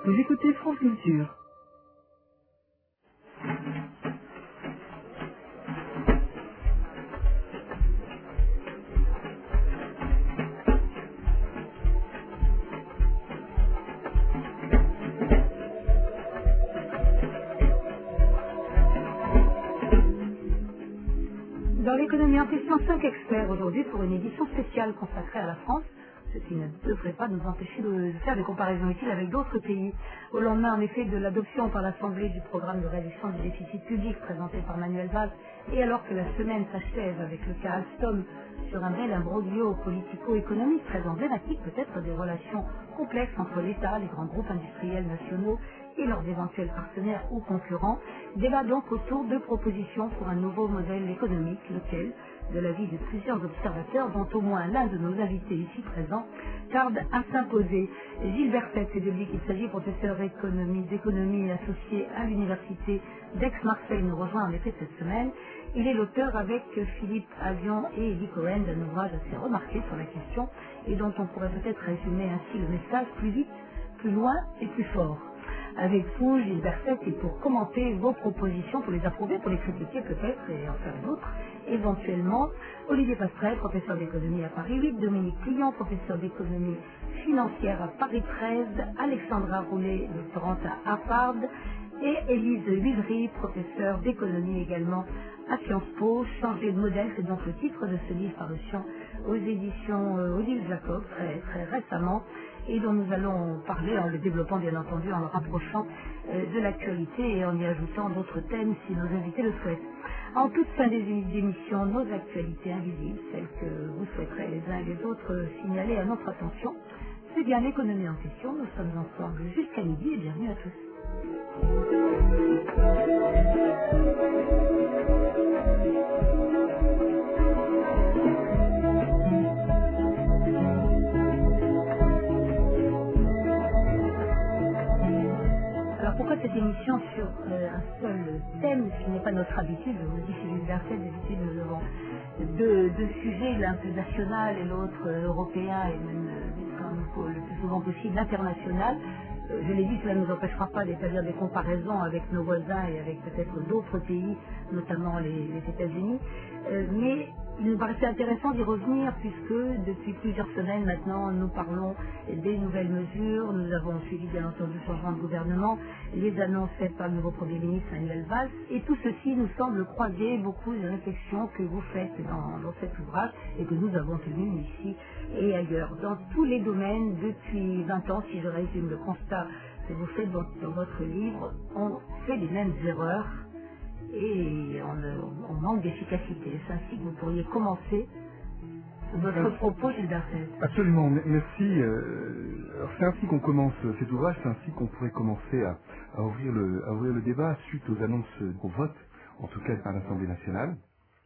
Vous écoutez France Culture. Dans l'économie en question, 5 experts aujourd'hui pour une édition spéciale consacrée à la France, ce qui ne devrait pas nous empêcher de faire des comparaisons utiles avec d'autres pays. Au lendemain, en effet, de l'adoption par l'Assemblée du programme de réduction du déficit public présenté par Manuel Valls, et alors que la semaine s'achève avec le cas Alstom sur un bel imbroglio politico-économique très emblématique peut-être des relations complexes entre l'État, les grands groupes industriels nationaux et leurs éventuels partenaires ou concurrents, débat donc autour de propositions pour un nouveau modèle économique, lequel, de l'avis de plusieurs observateurs, dont au moins l'un de nos invités ici présents, tarde à s'imposer. Gilles Berset, c'est de lui qu'il s'agit, professeur d'économie associé à l'université d'Aix-Marseille, nous rejoint en effet cette semaine. Il est l'auteur avec Philippe Avion et Eddie Cohen d'un ouvrage assez remarqué sur la question et dont on pourrait peut-être résumer ainsi le message: plus vite, plus loin et plus fort. Avec vous, Gilles Berset, et pour commenter vos propositions, pour les approuver, pour les critiquer peut-être et en faire d'autres, éventuellement, Olivier Pastrel, professeur d'économie à Paris 8, Dominique Clion, professeur d'économie financière à Paris 13, Alexandra Roulet, doctorante à Harvard, et Élise Vivry, professeure d'économie également à Sciences Po. Changer de modèle, c'est donc le titre de ce livre parution aux éditions Odile Jacob très récemment, et dont nous allons parler en le développant bien entendu, en le rapprochant de l'actualité et en y ajoutant d'autres thèmes si nos invités le souhaitent. En toute fin d'émission, nos actualités invisibles, celles que vous souhaiterez les uns et les autres signaler à notre attention, c'est bien l'économie en question. Nous sommes ensemble jusqu'à midi et bienvenue à tous. Alors pourquoi cette émission sur un seul thème, ce qui n'est pas notre habitude? Je vous dis, chez Gilles Berset, d'habitude nous avons deux sujets, l'un plus national et l'autre européen, et même le plus souvent possible international. Je l'ai dit, cela ne nous empêchera pas d'établir des comparaisons avec nos voisins et avec peut-être d'autres pays, notamment les États-Unis. Mais il nous paraissait intéressant d'y revenir puisque depuis plusieurs semaines maintenant, nous parlons des nouvelles mesures. Nous avons suivi bien entendu le changement de gouvernement, les annonces faites par le nouveau Premier ministre Manuel Valls, et tout ceci nous semble croiser beaucoup des réflexions que vous faites dans cet ouvrage et que nous avons tenues ici et ailleurs. Dans tous les domaines, depuis 20 ans, si je résume le constat que vous faites dans votre livre, on fait les mêmes erreurs et on manque d'efficacité. C'est ainsi que vous pourriez commencer votre propos, Gilles Berset. Absolument, merci. Alors c'est ainsi qu'on commence cet ouvrage, c'est ainsi qu'on pourrait commencer à ouvrir le débat suite aux annonces au vote, en tout cas par l'Assemblée nationale,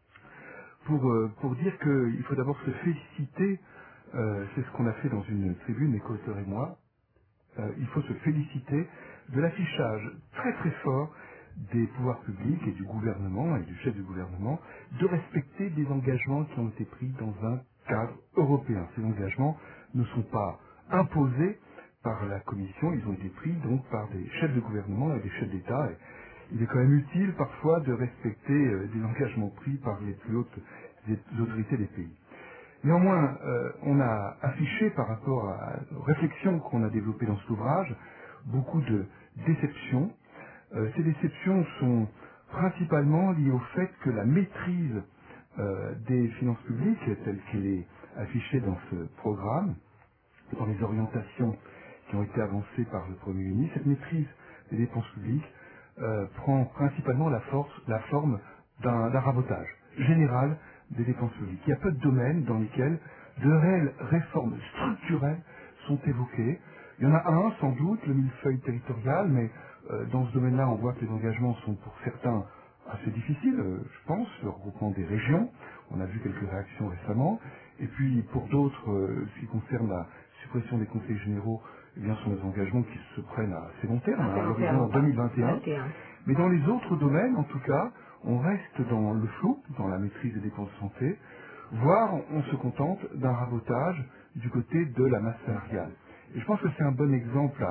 pour dire qu'il faut d'abord se féliciter, c'est ce qu'on a fait dans une tribune, mes co-auteurs et moi, il faut se féliciter de l'affichage très très fort des pouvoirs publics et du gouvernement et du chef du gouvernement de respecter des engagements qui ont été pris dans un cadre européen. Ces engagements ne sont pas imposés par la Commission, ils ont été pris donc par des chefs de gouvernement et des chefs d'État. Il est quand même utile parfois de respecter des engagements pris par les plus hautes autorités des pays. Néanmoins, on a affiché par rapport aux réflexions qu'on a développées dans cet ouvrage beaucoup de déceptions. Ces déceptions sont principalement liées au fait que la maîtrise des finances publiques, telle qu'elle est affichée dans ce programme, dans les orientations qui ont été avancées par le Premier ministre, cette maîtrise des dépenses publiques prend principalement la forme d'un rabotage général des dépenses publiques. Il y a peu de domaines dans lesquels de réelles réformes structurelles sont évoquées. Il y en a un, sans doute, le millefeuille territorial, mais dans ce domaine-là, on voit que les engagements sont pour certains assez difficiles, je pense, le regroupement des régions. On a vu quelques réactions récemment. Et puis, pour d'autres, ce qui concerne la suppression des conseils généraux, eh bien, sont des engagements qui se prennent à assez long terme, à l'horizon 2021. Mais dans les autres domaines, en tout cas, on reste dans le flou, dans la maîtrise des dépenses de santé, voire on se contente d'un rabotage du côté de la masse salariale. Et je pense que c'est un bon exemple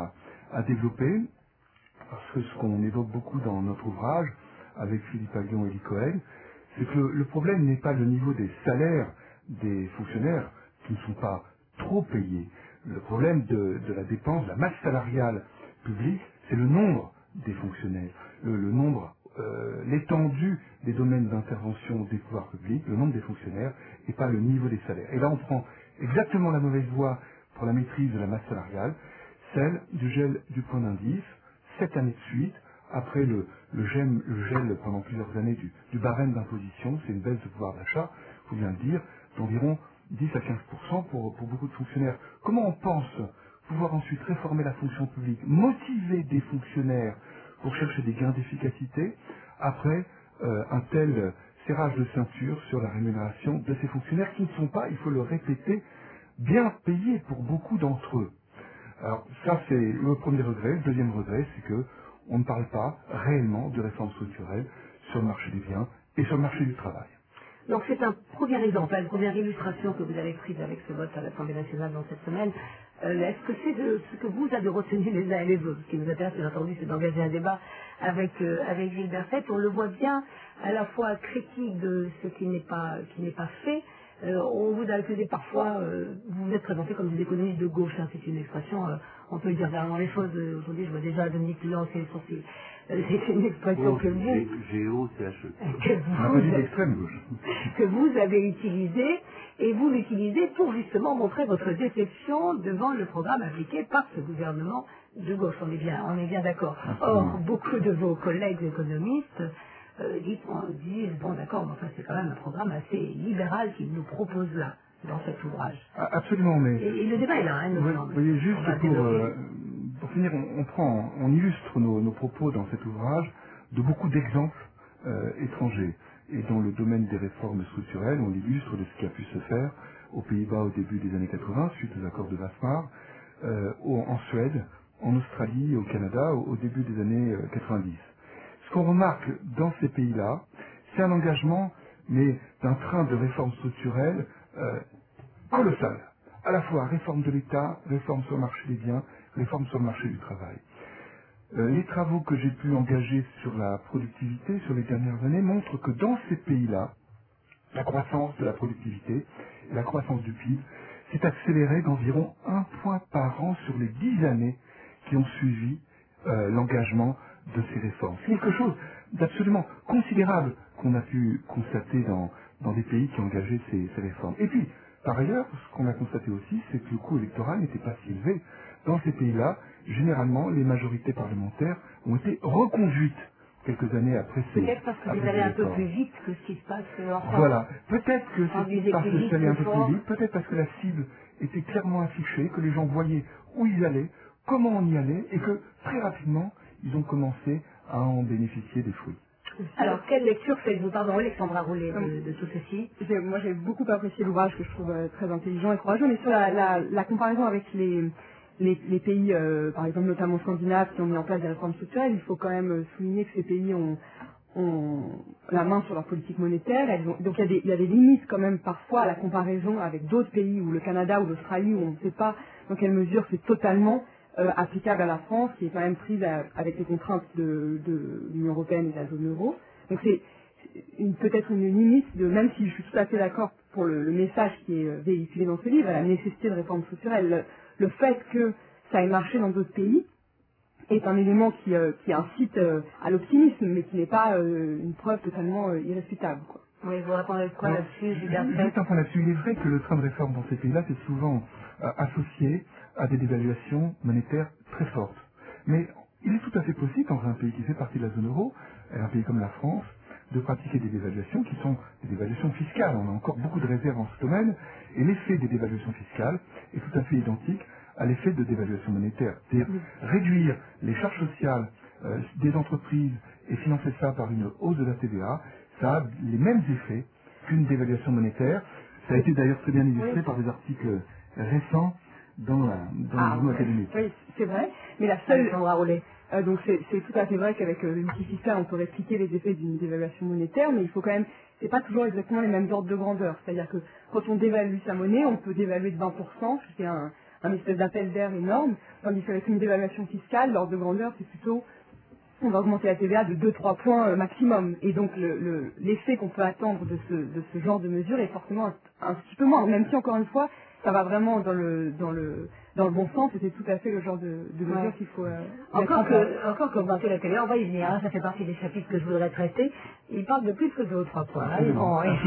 à développer, parce que ce qu'on évoque beaucoup dans notre ouvrage, avec Philippe Aghion et Elie Cohen, c'est que le problème n'est pas le niveau des salaires des fonctionnaires, qui ne sont pas trop payés. Le problème de la dépense, de la masse salariale publique, c'est le nombre des fonctionnaires, le nombre, l'étendue des domaines d'intervention des pouvoirs publics, le nombre des fonctionnaires, et pas le niveau des salaires. Et là, on prend exactement la mauvaise voie pour la maîtrise de la masse salariale, celle du gel du point d'indice, 7 années de suite, après le gel pendant plusieurs années du barème d'imposition, c'est une baisse de pouvoir d'achat, il faut bien le dire, d'environ 10 à 15% pour beaucoup de fonctionnaires. Comment on pense pouvoir ensuite réformer la fonction publique, motiver des fonctionnaires pour chercher des gains d'efficacité, après un tel serrage de ceinture sur la rémunération de ces fonctionnaires qui ne sont pas, il faut le répéter, bien payés pour beaucoup d'entre eux. Alors ça c'est le premier regret. Le deuxième regret, c'est que on ne parle pas réellement de réforme structurelle sur le marché des biens et sur le marché du travail. Donc c'est un premier exemple, une première illustration que vous avez prise avec ce vote à l'Assemblée nationale dans cette semaine. Est-ce que c'est ce que vous avez retenu les uns et les autres? Ce qui nous intéresse, bien entendu, c'est d'engager un débat avec Gilles Berset. On le voit bien, à la fois critique de ce qui n'est pas fait. On vous a accusé parfois, vous vous êtes présenté comme des économistes de gauche, hein, c'est une expression, on peut dire vraiment les choses. Aujourd'hui, je vois déjà Dominique Lian et les sourcils. C'est une expression que vous avez utilisée, et vous l'utilisez pour justement montrer votre déception devant le programme appliqué par ce gouvernement de gauche. On est bien d'accord. Or, beaucoup de vos collègues économistes disent bon d'accord, mais enfin c'est quand même un programme assez libéral qu'il nous propose là, dans cet ouvrage. Absolument, mais... Et le débat est là, hein, vous voyez, juste pour finir, on illustre nos propos dans cet ouvrage de beaucoup d'exemples étrangers. Et dans le domaine des réformes structurelles, on illustre de ce qui a pu se faire aux Pays-Bas au début des années 80, suite aux accords de Wasmar, en Suède, en Australie, au Canada, au début des années 90. Ce qu'on remarque dans ces pays-là, c'est un engagement, mais d'un train de réformes structurelles colossal. À la fois réforme de l'État, réforme sur le marché des biens, réforme sur le marché du travail. Les travaux que j'ai pu engager sur la productivité sur les dernières années montrent que dans ces pays-là, la croissance de la productivité et la croissance du PIB s'est accélérée d'environ 1 point par an sur les 10 années qui ont suivi l'engagement de ces réformes. C'est quelque chose d'absolument considérable qu'on a pu constater dans des pays qui ont engagé ces réformes. Et puis, par ailleurs, ce qu'on a constaté aussi, c'est que le coût électoral n'était pas si élevé. Dans ces pays-là, généralement, les majorités parlementaires ont été reconduites quelques années après ces... Peut-être parce que vous allez un peu plus vite que ce qui se passe en France. Voilà. Peut-être que c'est parce que ça allait un peu plus vite, peut-être parce que la cible était clairement affichée, que les gens voyaient où ils allaient, comment on y allait, et que très rapidement, ils ont commencé à en bénéficier des fruits. Alors, quelle lecture faites-vous, pardon, Alexandra Roulet, de tout ceci? Moi, j'ai beaucoup apprécié l'ouvrage que je trouve très intelligent et courageux, mais sur la comparaison avec les pays, par exemple, notamment scandinaves, qui ont mis en place des réformes structurelles, il faut quand même souligner que ces pays ont la main sur leur politique monétaire. Donc, il y a des limites quand même parfois à la comparaison avec d'autres pays, ou le Canada ou l'Australie, où on ne sait pas dans quelle mesure c'est totalement applicable à la France, qui est quand même prise avec les contraintes de l'Union européenne et de la zone euro. Donc c'est peut-être une limite, même si je suis tout à fait d'accord pour le message qui est véhiculé dans ce livre, la nécessité de réforme structurelle. Le fait que ça ait marché dans d'autres pays est un élément qui incite à l'optimisme, mais qui n'est pas une preuve totalement irréfutable, quoi. Oui, vous répondez quoi là-dessus, juste un point là-dessus. Il est vrai que le train de réforme dans ces pays-là, c'est souvent associé à des dévaluations monétaires très fortes. Mais il est tout à fait possible, dans un pays qui fait partie de la zone euro, un pays comme la France, de pratiquer des dévaluations qui sont des dévaluations fiscales. On a encore beaucoup de réserves en ce domaine, et l'effet des dévaluations fiscales est tout à fait identique à l'effet de dévaluation monétaire. C'est-à-dire réduire les charges sociales des entreprises et financer ça par une hausse de la TVA, ça a les mêmes effets qu'une dévaluation monétaire. Ça a été d'ailleurs très bien illustré par des articles récents dans le mouvement académique. Oui, c'est vrai, mais la seule... donc c'est tout à fait vrai qu'avec l'outil fiscal, on peut répliquer les effets d'une dévaluation monétaire, mais il faut quand même... C'est pas toujours exactement les mêmes ordres de grandeur. C'est-à-dire que quand on dévalue sa monnaie, on peut dévaluer de 20%, c'est un espèce d'appel d'air énorme, tandis qu'avec une dévaluation fiscale, l'ordre de grandeur, c'est plutôt on va augmenter la TVA de 2-3 points maximum. Et donc l'effet qu'on peut attendre de ce genre de mesure est forcément un petit peu moins, même si encore une fois, ça va vraiment dans le bon sens, et c'est tout à fait le genre de mesure qu'il faut encore qu'augmenter la TVA, on va y venir, hein, ça fait partie des chapitres que je voudrais traiter. Il parle de plus que 2 ou 3 points. Hein, les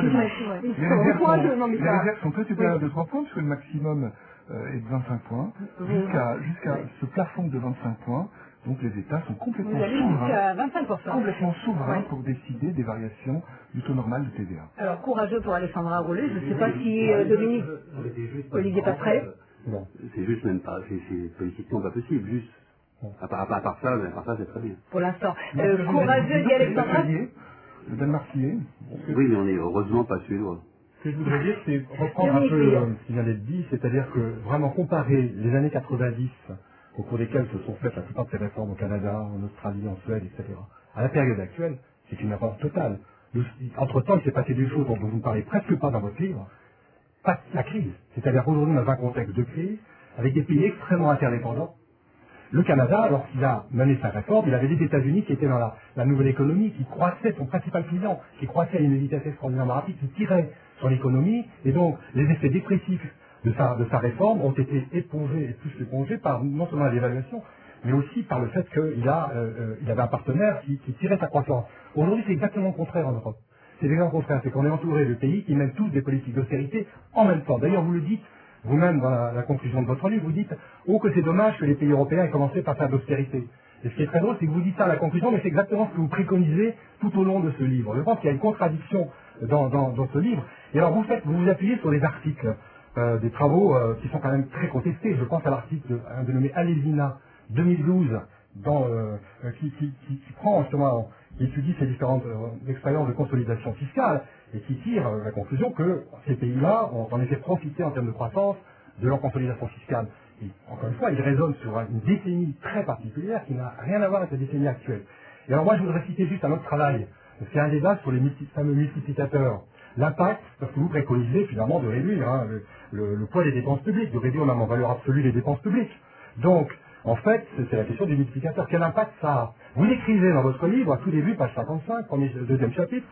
réserves sont très supérieures de 3 points, puisque le maximum est de 25 points, jusqu'à ce plafond de 25 points. Donc les États sont complètement souverains pour décider des variations du taux normal de TVA. Alors courageux pour Alexandra Roulet, je ne sais pas si Dominique, Olivier Passerelle. Bon, c'est juste même pas, c'est politiquement pas possible, juste. À part ça, c'est très bien. Pour l'instant. Courageux dit Alexandra. Le Danemarkien. Oui, mais on est heureusement pas suédois. Ce que je voudrais dire, c'est reprendre un peu ce qui vient d'être dit, c'est-à-dire que vraiment comparer les années 90, au cours desquelles se sont faites la plupart de ces réformes au Canada, en Australie, en Suède, etc., à la période actuelle, c'est une erreur totale. Entre-temps, il s'est passé des choses dont vous ne parlez presque pas dans votre livre. Pas la crise. C'est-à-dire qu'aujourd'hui, on a un contexte de crise, avec des pays extrêmement interdépendants. Le Canada, lorsqu'il a mené sa réforme, il avait les États-Unis qui étaient dans la nouvelle économie, qui croissait, son principal client, qui croissait à une vitesse extraordinairement rapide, qui tirait sur l'économie, et donc les effets dépressifs de sa réforme ont été épongés et plus épongés par non seulement la dévaluation, mais aussi par le fait qu'il avait un partenaire qui tirait sa croissance. Aujourd'hui, c'est exactement le contraire en Europe. C'est exactement le contraire, c'est qu'on est entouré de pays qui mènent tous des politiques d'austérité en même temps. D'ailleurs, vous le dites, vous-même, dans la conclusion de votre livre, vous dites « Oh, que c'est dommage que les pays européens aient commencé par faire de l'austérité ». Et ce qui est très drôle, c'est que vous dites ça à la conclusion, mais c'est exactement ce que vous préconisez tout au long de ce livre. Je pense qu'il y a une contradiction dans ce livre. Et alors, vous vous appuyez sur des articles, des travaux qui sont quand même très contestés. Je pense à l'article d'un dénommé Alesina 2012, qui prend justement, qui étudie ces différentes expériences de consolidation fiscale et qui tire la conclusion que ces pays-là ont en effet profité en termes de croissance de leur consolidation fiscale. Et encore une fois, il raisonne sur une décennie très particulière qui n'a rien à voir avec la décennie actuelle. Et alors moi, je voudrais citer juste un autre travail, c'est un débat sur les fameux multiplicateurs. L'impact, parce que vous préconisez finalement de réduire le poids des dépenses publiques, de réduire même en valeur absolue les dépenses publiques. Donc, en fait, c'est la question des multiplicateurs. Quel impact ça a? Vous l'écrivez dans votre livre, à tout début, page 55, deuxième chapitre,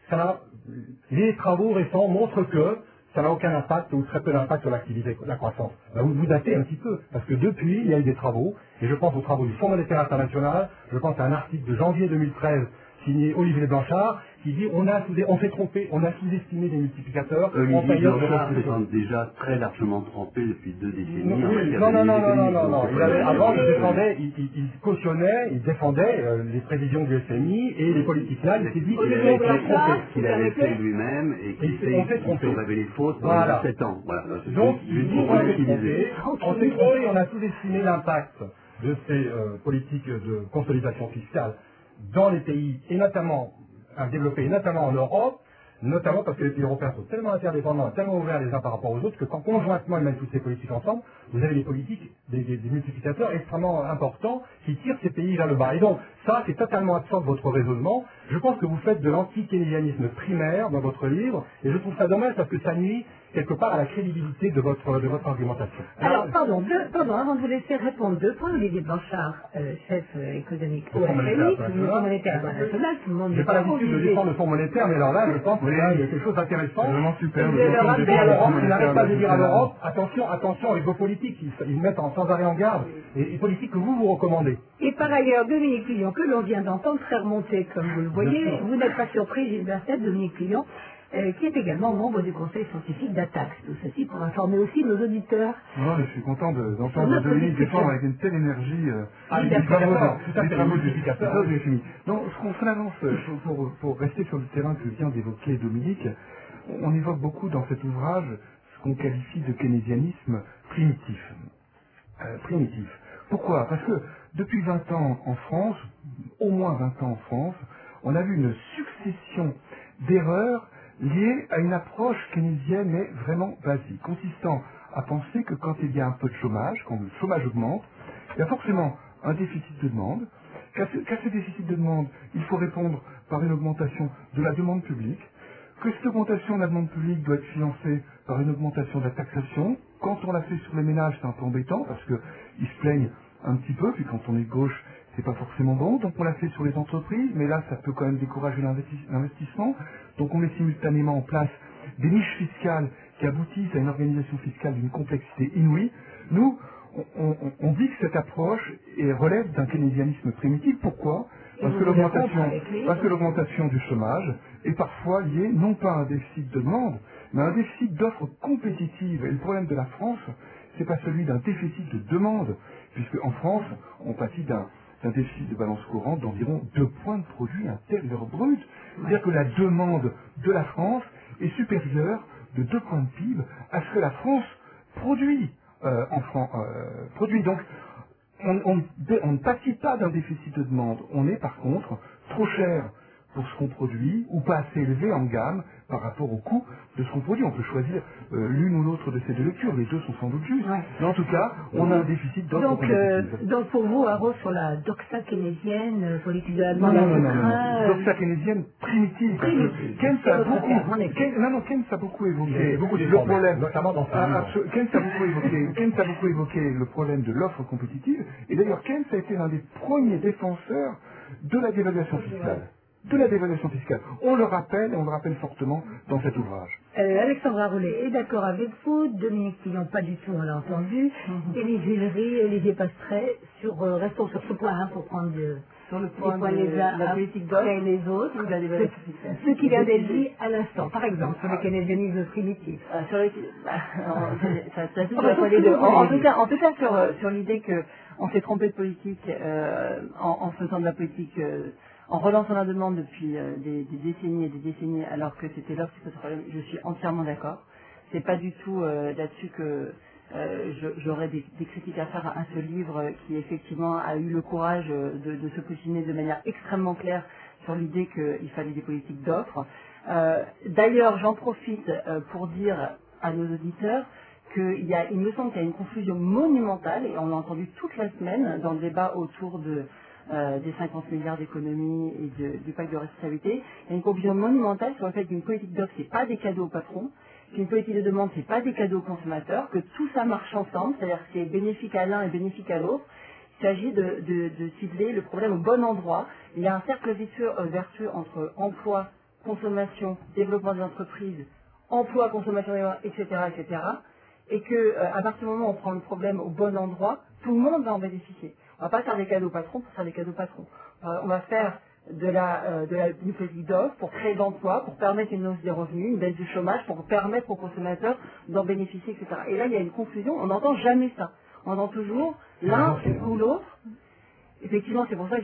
les travaux récents montrent que ça n'a aucun impact ou très peu d'impact sur l'activité, la croissance. Ben, vous datez un petit peu, parce que depuis, il y a eu des travaux, et je pense aux travaux du Fonds monétaire international, je pense à un article de janvier 2013 signé Olivier Blanchard, qui dit on s'est trompé, on a sous-estimé les multiplicateurs. Olivier Blanchard s'est déjà très largement trompé depuis 2 décennies. Non. Avant, il cautionnait, il défendait les prévisions du FMI et les politiques là. Il s'est dit qu'il avait fait lui-même et qu'il s'est révélé faux pendant 7 ans. Voilà. Donc, on s'est trompé, on a sous-estimé l'impact de ces politiques de consolidation fiscale dans les pays, et notamment à développer, notamment en Europe, notamment parce que les pays européens sont tellement interdépendants, tellement ouverts les uns par rapport aux autres, que quand conjointement ils mènent toutes ces politiques ensemble, vous avez des politiques, des multiplicateurs extrêmement importants qui tirent ces pays vers le bas. Et donc, ça, c'est totalement absent de votre raisonnement. Je pense que vous faites de l'anti-keynésianisme primaire dans votre livre, et je trouve ça dommage parce que ça nuit quelque part à la crédibilité de votre argumentation. Alors, pardon, avant de vous laisser répondre 2 points, Olivier Blanchard, chef économique au FMI, le Fonds monétaire international, tout le monde n'est pas l'habitude de défendre le Fonds monétaire, mais alors là, je pense qu'il y a quelque chose d'intéressant. Vraiment super. Il n'arrête pas de dire à l'Europe, attention avec vos politiques, ils mettent sans arrêt en garde, et politiques que vous recommandez. Et par ailleurs, Dominique Pillon, que l'on vient d'entendre, très remonté, comme vous le voyez, vous n'êtes pas surpris, Gilbert Tête, Dominique Pillon, qui est également membre du conseil scientifique d'Attax. Tout ceci pour informer aussi nos auditeurs. Non, je suis content d'entendre Dominique défendre avec une telle énergie les travaux du FMI. Donc, ce qu'on avance, pour rester sur le terrain que vient d'évoquer Dominique, on évoque beaucoup dans cet ouvrage ce qu'on qualifie de keynésianisme primitif. Pourquoi? Parce que depuis 20 ans en France, au moins 20 ans en France, on a vu une succession d'erreurs liées à une approche keynésienne mais vraiment basique, consistant à penser que quand il y a un peu de chômage, quand le chômage augmente, il y a forcément un déficit de demande, qu'à ce déficit de demande, il faut répondre par une augmentation de la demande publique, que cette augmentation de la demande publique doit être financée par une augmentation de la taxation, Quand on l'a fait sur les ménages, c'est un peu embêtant parce qu'ils se plaignent un petit peu, puis quand on est de gauche, c'est pas forcément bon. Donc on l'a fait sur les entreprises, mais là, ça peut quand même décourager l'investissement. Donc on met simultanément en place des niches fiscales qui aboutissent à une organisation fiscale d'une complexité inouïe. Nous, on dit que cette approche relève d'un keynésianisme primitif. Pourquoi ? Parce que l'augmentation du chômage est parfois liée non pas à un déficit de demande, mais à un déficit d'offres compétitives. Et le problème de la France, c'est pas celui d'un déficit de demande, puisque en France, on pâtit d'un déficit de balance courante d'environ 2 points de produit intérieur brut. C'est-à-dire que la demande de la France est supérieure de 2 points de PIB à ce que la France produit. Donc, on ne pâtit pas d'un déficit de demande. On est par contre trop cher pour ce qu'on produit ou pas assez élevé en gamme par rapport au coût de ce qu'on produit. On peut choisir l'une ou l'autre de ces deux lectures. Les deux sont sans doute justes. Ouais. Mais en tout cas, on a un déficit d'offres compétitives. Donc pour vous, Haro, sur la doxa keynésienne, sur l'étude de la demande, non. Doxa keynésienne primitive. Keynes a beaucoup évoqué le problème. Keynes a beaucoup évoqué le problème de l'offre compétitive. Et d'ailleurs, Keynes a été l'un des premiers défenseurs de la dévaluation fiscale. On le rappelle, et on le rappelle fortement dans cet ouvrage. Alexandra Roulet est d'accord avec vous, Dominique Tillon pas du tout, on l'a entendu, Élise Villery, Olivier Pastret, restons sur ce point, pour prendre sur le point de la politique d'offres et les autres, ou de la dévaluation fiscale. Ce qu'il a dit à l'instant, par exemple, sur le keynésianisme primitif. En tout cas, sur l'idée qu'on s'est trompé de politique en faisant de la politique... en relançant la demande depuis des décennies et des décennies, alors que c'était l'offre qui pose problème, je suis entièrement d'accord. C'est pas du tout là-dessus que j'aurais des critiques à faire à ce livre qui effectivement a eu le courage de se positionner de manière extrêmement claire sur l'idée qu'il fallait des politiques d'offres. D'ailleurs, j'en profite pour dire à nos auditeurs il me semble qu'il y a une confusion monumentale, et on l'a entendu toute la semaine dans le débat autour des 50 milliards d'économies et du pacte de responsabilité. Il y a une confusion monumentale sur le fait qu'une politique d'offre, c'est pas des cadeaux aux patrons, qu'une politique de demande, c'est pas des cadeaux aux consommateurs, que tout ça marche ensemble, c'est-à-dire que c'est bénéfique à l'un et bénéfique à l'autre. Il s'agit de cibler le problème au bon endroit. Il y a un cercle vertueux entre emploi, consommation, développement des entreprises, emploi, consommation, etc., etc. Et à partir du moment où on prend le problème au bon endroit, tout le monde va en bénéficier. On ne va pas faire des cadeaux patrons pour faire des cadeaux patrons. On va faire une politique d'offre pour créer de l'emploi, pour permettre une hausse des revenus, une baisse du chômage, pour permettre aux consommateurs d'en bénéficier, etc. Et là, il y a une confusion. On n'entend jamais ça. On entend toujours l'un ou l'autre. Effectivement, c'est pour ça que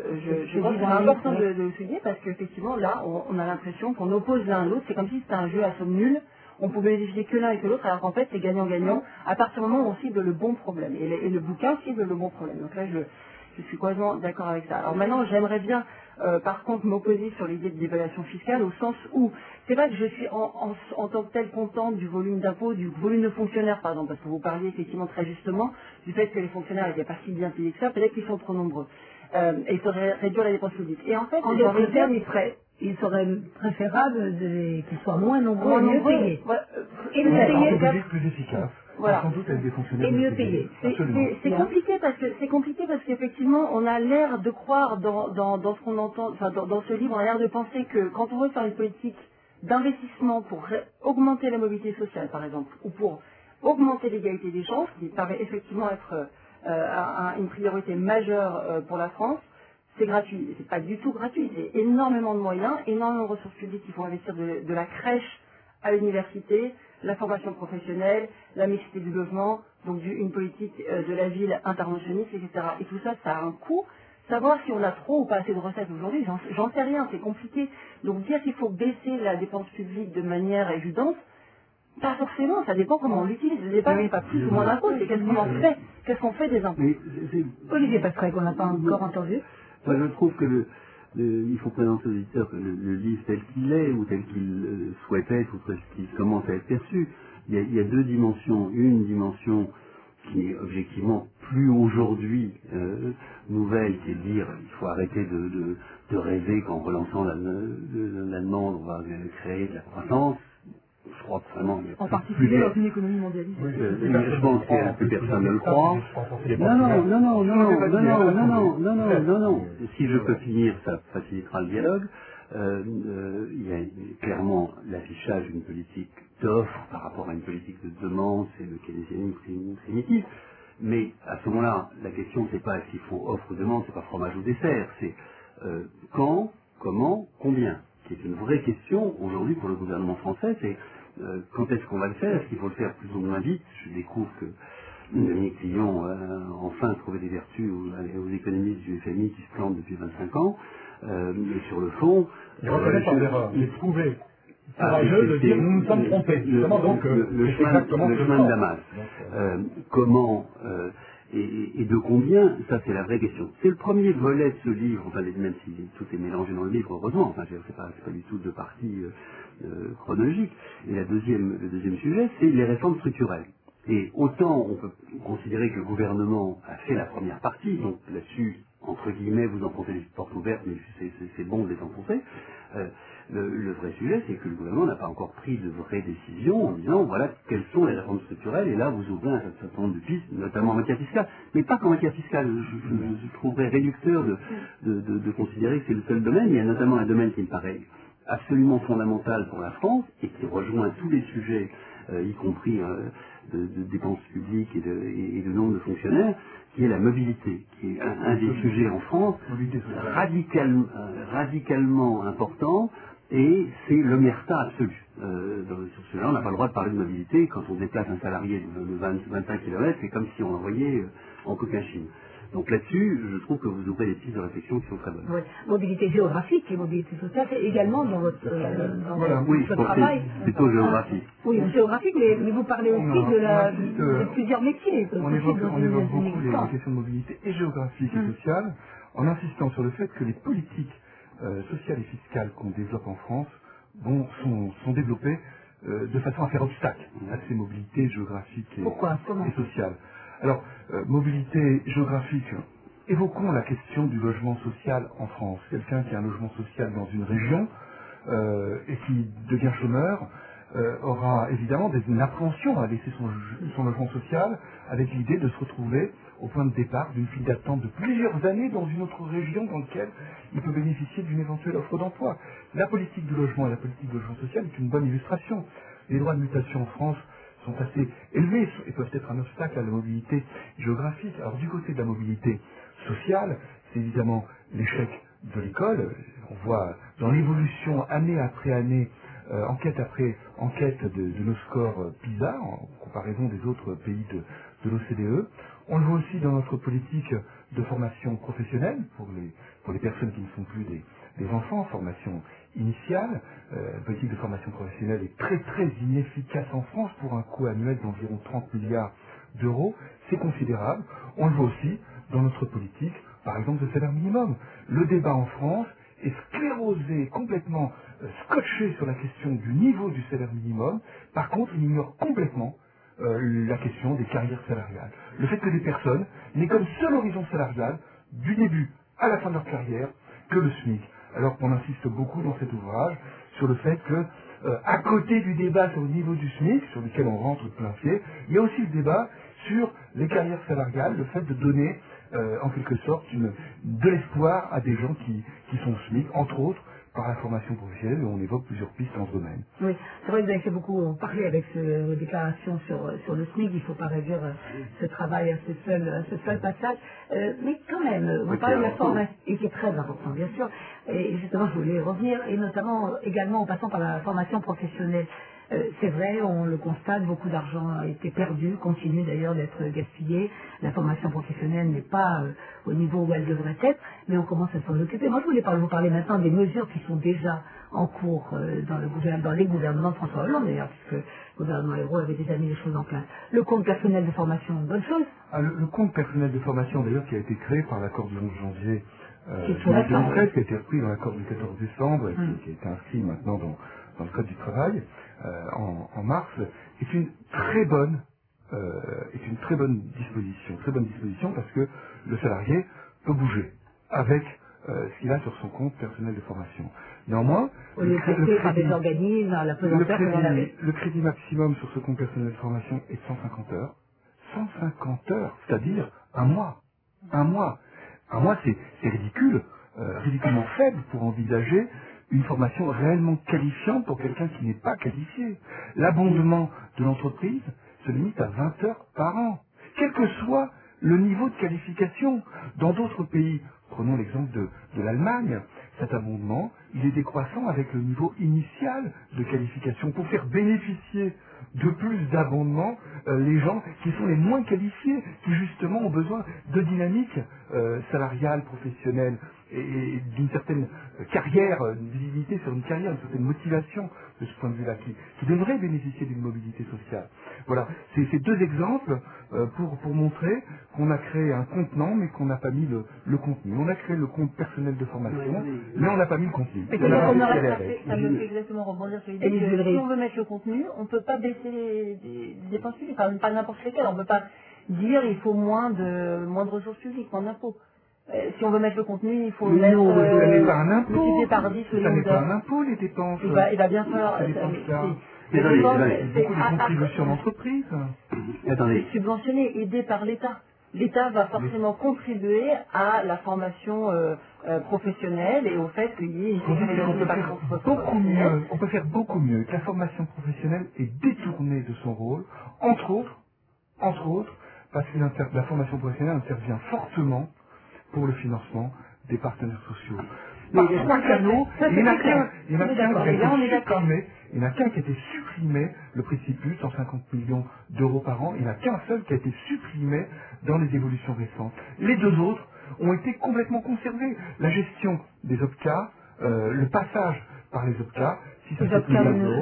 je pense que c'est important de le souligner, parce qu'effectivement, là, on a l'impression qu'on oppose l'un à l'autre. C'est comme si c'était un jeu à somme nulle. On pouvait bénéficier que l'un et que l'autre, alors qu'en fait, c'est gagnant-gagnant à partir du moment où on cible le bon problème. Et le bouquin cible le bon problème. Donc là, je suis complètement d'accord avec ça. Alors maintenant, j'aimerais bien, par contre, m'opposer sur l'idée de dévaluation fiscale, au sens où, c'est vrai que je suis en tant que tel contente du volume d'impôts, du volume de fonctionnaires, pardon, parce que vous parliez effectivement très justement du fait que les fonctionnaires n'étaient pas si bien payés que ça, peut-être qu'ils sont trop nombreux. Et il faudrait réduire la dépense publique. Et en fait, en d'autres termes, il serait préférable qu'ils soient moins nombreux et mieux payés. Et mieux payés. Plus efficace. Voilà. Sans doute avec des fonctionnaires et mieux payés. C'est compliqué parce qu'effectivement, on a l'air de croire dans ce qu'on entend, enfin dans ce livre, on a l'air de penser que quand on veut faire une politique d'investissement pour augmenter la mobilité sociale, par exemple, ou pour augmenter l'égalité des chances, qui paraît effectivement être une priorité majeure pour la France, c'est gratuit. C'est pas du tout gratuit. C'est énormément de moyens, énormément de ressources publiques qu'il faut investir de la crèche à l'université, la formation professionnelle, la mixité du logement, donc une politique de la ville interventionniste, etc. Et tout ça, ça a un coût. Savoir si on a trop ou pas assez de recettes aujourd'hui, j'en sais rien, c'est compliqué. Donc dire qu'il faut baisser la dépense publique de manière évidente, pas forcément, ça dépend comment on l'utilise. Le débat n'est pas plus ou moins d'impôts, c'est qu'est-ce qu'on fait des impôts. Olivier Pastret, qu'on n'a pas encore entendu. Moi, je trouve que il faut présenter aux auditeurs que le livre tel qu'il est, ou tel qu'il souhaitait être, ou tel qu'il commence à être perçu, il y a deux dimensions. Une dimension qui est objectivement plus aujourd'hui nouvelle, qui est de dire il faut arrêter de rêver qu'en relançant la demande, on va créer de la croissance. Je crois que vraiment... En particulier dans une économie mondialisée. Je pense que personne ne le croit. Non. Si je peux finir, ça facilitera le dialogue. Il y a clairement l'affichage d'une politique d'offre par rapport à une politique de demande, c'est le keynésianisme primitif. Mais à ce moment-là, la question c'est pas s'il faut offre ou demande, c'est pas fromage ou dessert, c'est quand, comment, combien, qui est une vraie question aujourd'hui pour le gouvernement français, c'est quand est-ce qu'on va le faire, est-ce qu'il faut le faire plus ou moins vite. Je découvre que Dominique Fillon a enfin trouvé des vertus aux économistes du FMI qui se plantent depuis 25 ans, mais sur le fond... Il reconnaît par l'erreur, il est trouvé courageux de dire nous nous sommes trompés. Le chemin de Damas. Comment et de combien, ça c'est la vraie question. C'est le premier volet de ce livre, enfin, même si tout est mélangé dans le livre, heureusement, enfin, c'est pas du tout de partie chronologique. Et le deuxième sujet, c'est les réformes structurelles. Et autant on peut considérer que le gouvernement a fait la première partie, donc là-dessus, entre guillemets, vous enfoncez les portes ouvertes, mais c'est bon de les enfoncer. Le vrai sujet, c'est que le gouvernement n'a pas encore pris de vraies décisions en disant, voilà, quelles sont les réformes structurelles, et là, vous ouvrez un certain nombre de pistes, notamment en matière fiscale, mais pas qu'en matière fiscale. Je trouverais réducteur de considérer que c'est le seul domaine. Il y a notamment un domaine qui me paraît absolument fondamental pour la France, et qui rejoint tous les sujets, y compris de dépenses publiques et de nombre de fonctionnaires, qui est la mobilité, qui est un des sujets en France radicalement important, et c'est l'omerta absolue. Sur ce là on n'a pas le droit de parler de mobilité. Quand on déplace un salarié de 25 km, c'est comme si on l'envoyait en Cochinchine. Donc là-dessus, je trouve que vous ouvrez des pistes de réflexion qui sont très bonnes. Oui. Mobilité géographique et mobilité sociale, c'est également dans votre, votre travail. Plutôt géographique. Oui, géographique, mais vous parlez aussi de plusieurs métiers. On évoque beaucoup les questions de mobilité et géographique et sociale, en insistant sur le fait que les politiques sociales et fiscales qu'on développe en France sont développées de façon à faire obstacle à ces mobilités géographiques et sociales. Alors, mobilité géographique, évoquons la question du logement social en France. Quelqu'un qui a un logement social dans une région et qui devient chômeur aura évidemment une appréhension à laisser son logement social avec l'idée de se retrouver au point de départ d'une file d'attente de plusieurs années dans une autre région dans laquelle il peut bénéficier d'une éventuelle offre d'emploi. La politique du logement et la politique du logement social est une bonne illustration. Les droits de mutation en France sont assez élevés et peuvent être un obstacle à la mobilité géographique. Alors du côté de la mobilité sociale, c'est évidemment l'échec de l'école. On voit dans l'évolution année après année, enquête après enquête de nos scores PISA, en comparaison des autres pays de l'OCDE. On le voit aussi dans notre politique de formation professionnelle, pour les personnes qui ne sont plus des enfants, formation initiale. La politique de formation professionnelle est très très inefficace en France pour un coût annuel d'environ 30 milliards d'euros. C'est considérable. On le voit aussi dans notre politique, par exemple, de salaire minimum. Le débat en France est sclérosé, complètement scotché sur la question du niveau du salaire minimum. Par contre, il ignore complètement la question des carrières salariales. Le fait que des personnes n'aient comme seul horizon salarial, du début à la fin de leur carrière, que le SMIC. Alors qu'on insiste beaucoup dans cet ouvrage sur le fait que, à côté du débat sur le niveau du SMIC, sur lequel on rentre de plein pied, il y a aussi le débat sur les carrières salariales, le fait de donner en quelque sorte de l'espoir à des gens qui sont SMIC, entre autres par la formation professionnelle, et on évoque plusieurs pistes dans ce domaine. Oui, c'est vrai que vous avez fait beaucoup parler avec vos déclarations sur le SMIC, il ne faut pas réduire ce travail à ce seul passage, mais quand même, vous parlez de la formation, et qui est très important bien sûr, et justement je voulais revenir, et notamment également en passant par la formation professionnelle. C'est vrai, on le constate, beaucoup d'argent a été perdu, continue d'ailleurs d'être gaspillé. La formation professionnelle n'est pas au niveau où elle devrait être, mais on commence à s'en occuper. Moi, je voulais vous parler maintenant des mesures qui sont déjà en cours dans les gouvernements de François Hollande, d'ailleurs, puisque le gouvernement Ayrault avait déjà mis les choses en place. Le compte personnel de formation, bonne chose. Le compte personnel de formation, d'ailleurs, qui a été créé par l'accord du 11 janvier 2013, qui a été repris dans l'accord du 14 décembre, et qui a été inscrit maintenant dans le Code du travail en mars, est une très bonne disposition parce que le salarié peut bouger avec ce qu'il a sur son compte personnel de formation. Néanmoins, Au lieu de passer par des organismes, à la pesanteur que l'on avait. le crédit maximum sur ce compte personnel de formation est de 150 heures. 150 heures, c'est-à-dire un mois. Un mois. Un mois, c'est ridicule, ridiculement faible pour envisager une formation réellement qualifiante pour quelqu'un qui n'est pas qualifié. L'abondement de l'entreprise se limite à 20 heures par an, quel que soit le niveau de qualification. Dans d'autres pays, prenons l'exemple de l'Allemagne, cet abondement, il est décroissant avec le niveau initial de qualification pour faire bénéficier de plus d'abondement les gens qui sont les moins qualifiés, qui justement ont besoin de dynamique salariale, professionnelle et d'une certaine carrière, une visibilité sur une carrière, une certaine motivation de ce point de vue-là, qui devrait bénéficier d'une mobilité sociale. Voilà, c'est ces deux exemples pour montrer qu'on a créé un contenant, mais qu'on n'a pas mis le contenu. On a créé le compte personnel de formation, mais on n'a pas mis le contenu. Ça me fait exactement rebondir sur l'idée que si on veut mettre le contenu, on ne peut pas baisser les dépenses publiques, enfin, pas n'importe lesquelles. On ne peut pas dire il faut moins de ressources publiques, moins d'impôts. Si on veut mettre le contenu, il faut mettre ça n'est pas un impôt. multiplié par 10 le Ça nombre n'est pas un d'heures. impôt, les dépenses. Il va bien falloir... Ces dépenses-là. Mais C'est beaucoup de contributions d'entreprise. Attendez. C'est subventionné, aidé par l'État. L'État va forcément contribuer à la formation professionnelle et au fait qu'il y ait une on peut faire beaucoup mieux, que la formation professionnelle est détournée de son rôle, entre autres, parce que la formation professionnelle intervient fortement pour le financement des partenaires sociaux. Par trois canaux, il n'y en a qu'un qui a été supprimé, le préciput, 150 millions d'euros par an, il n'y en a qu'un seul qui a été supprimé dans les évolutions récentes. Les deux autres ont été complètement conservés. La gestion des OPCA, le passage par les OPCA, si ça fait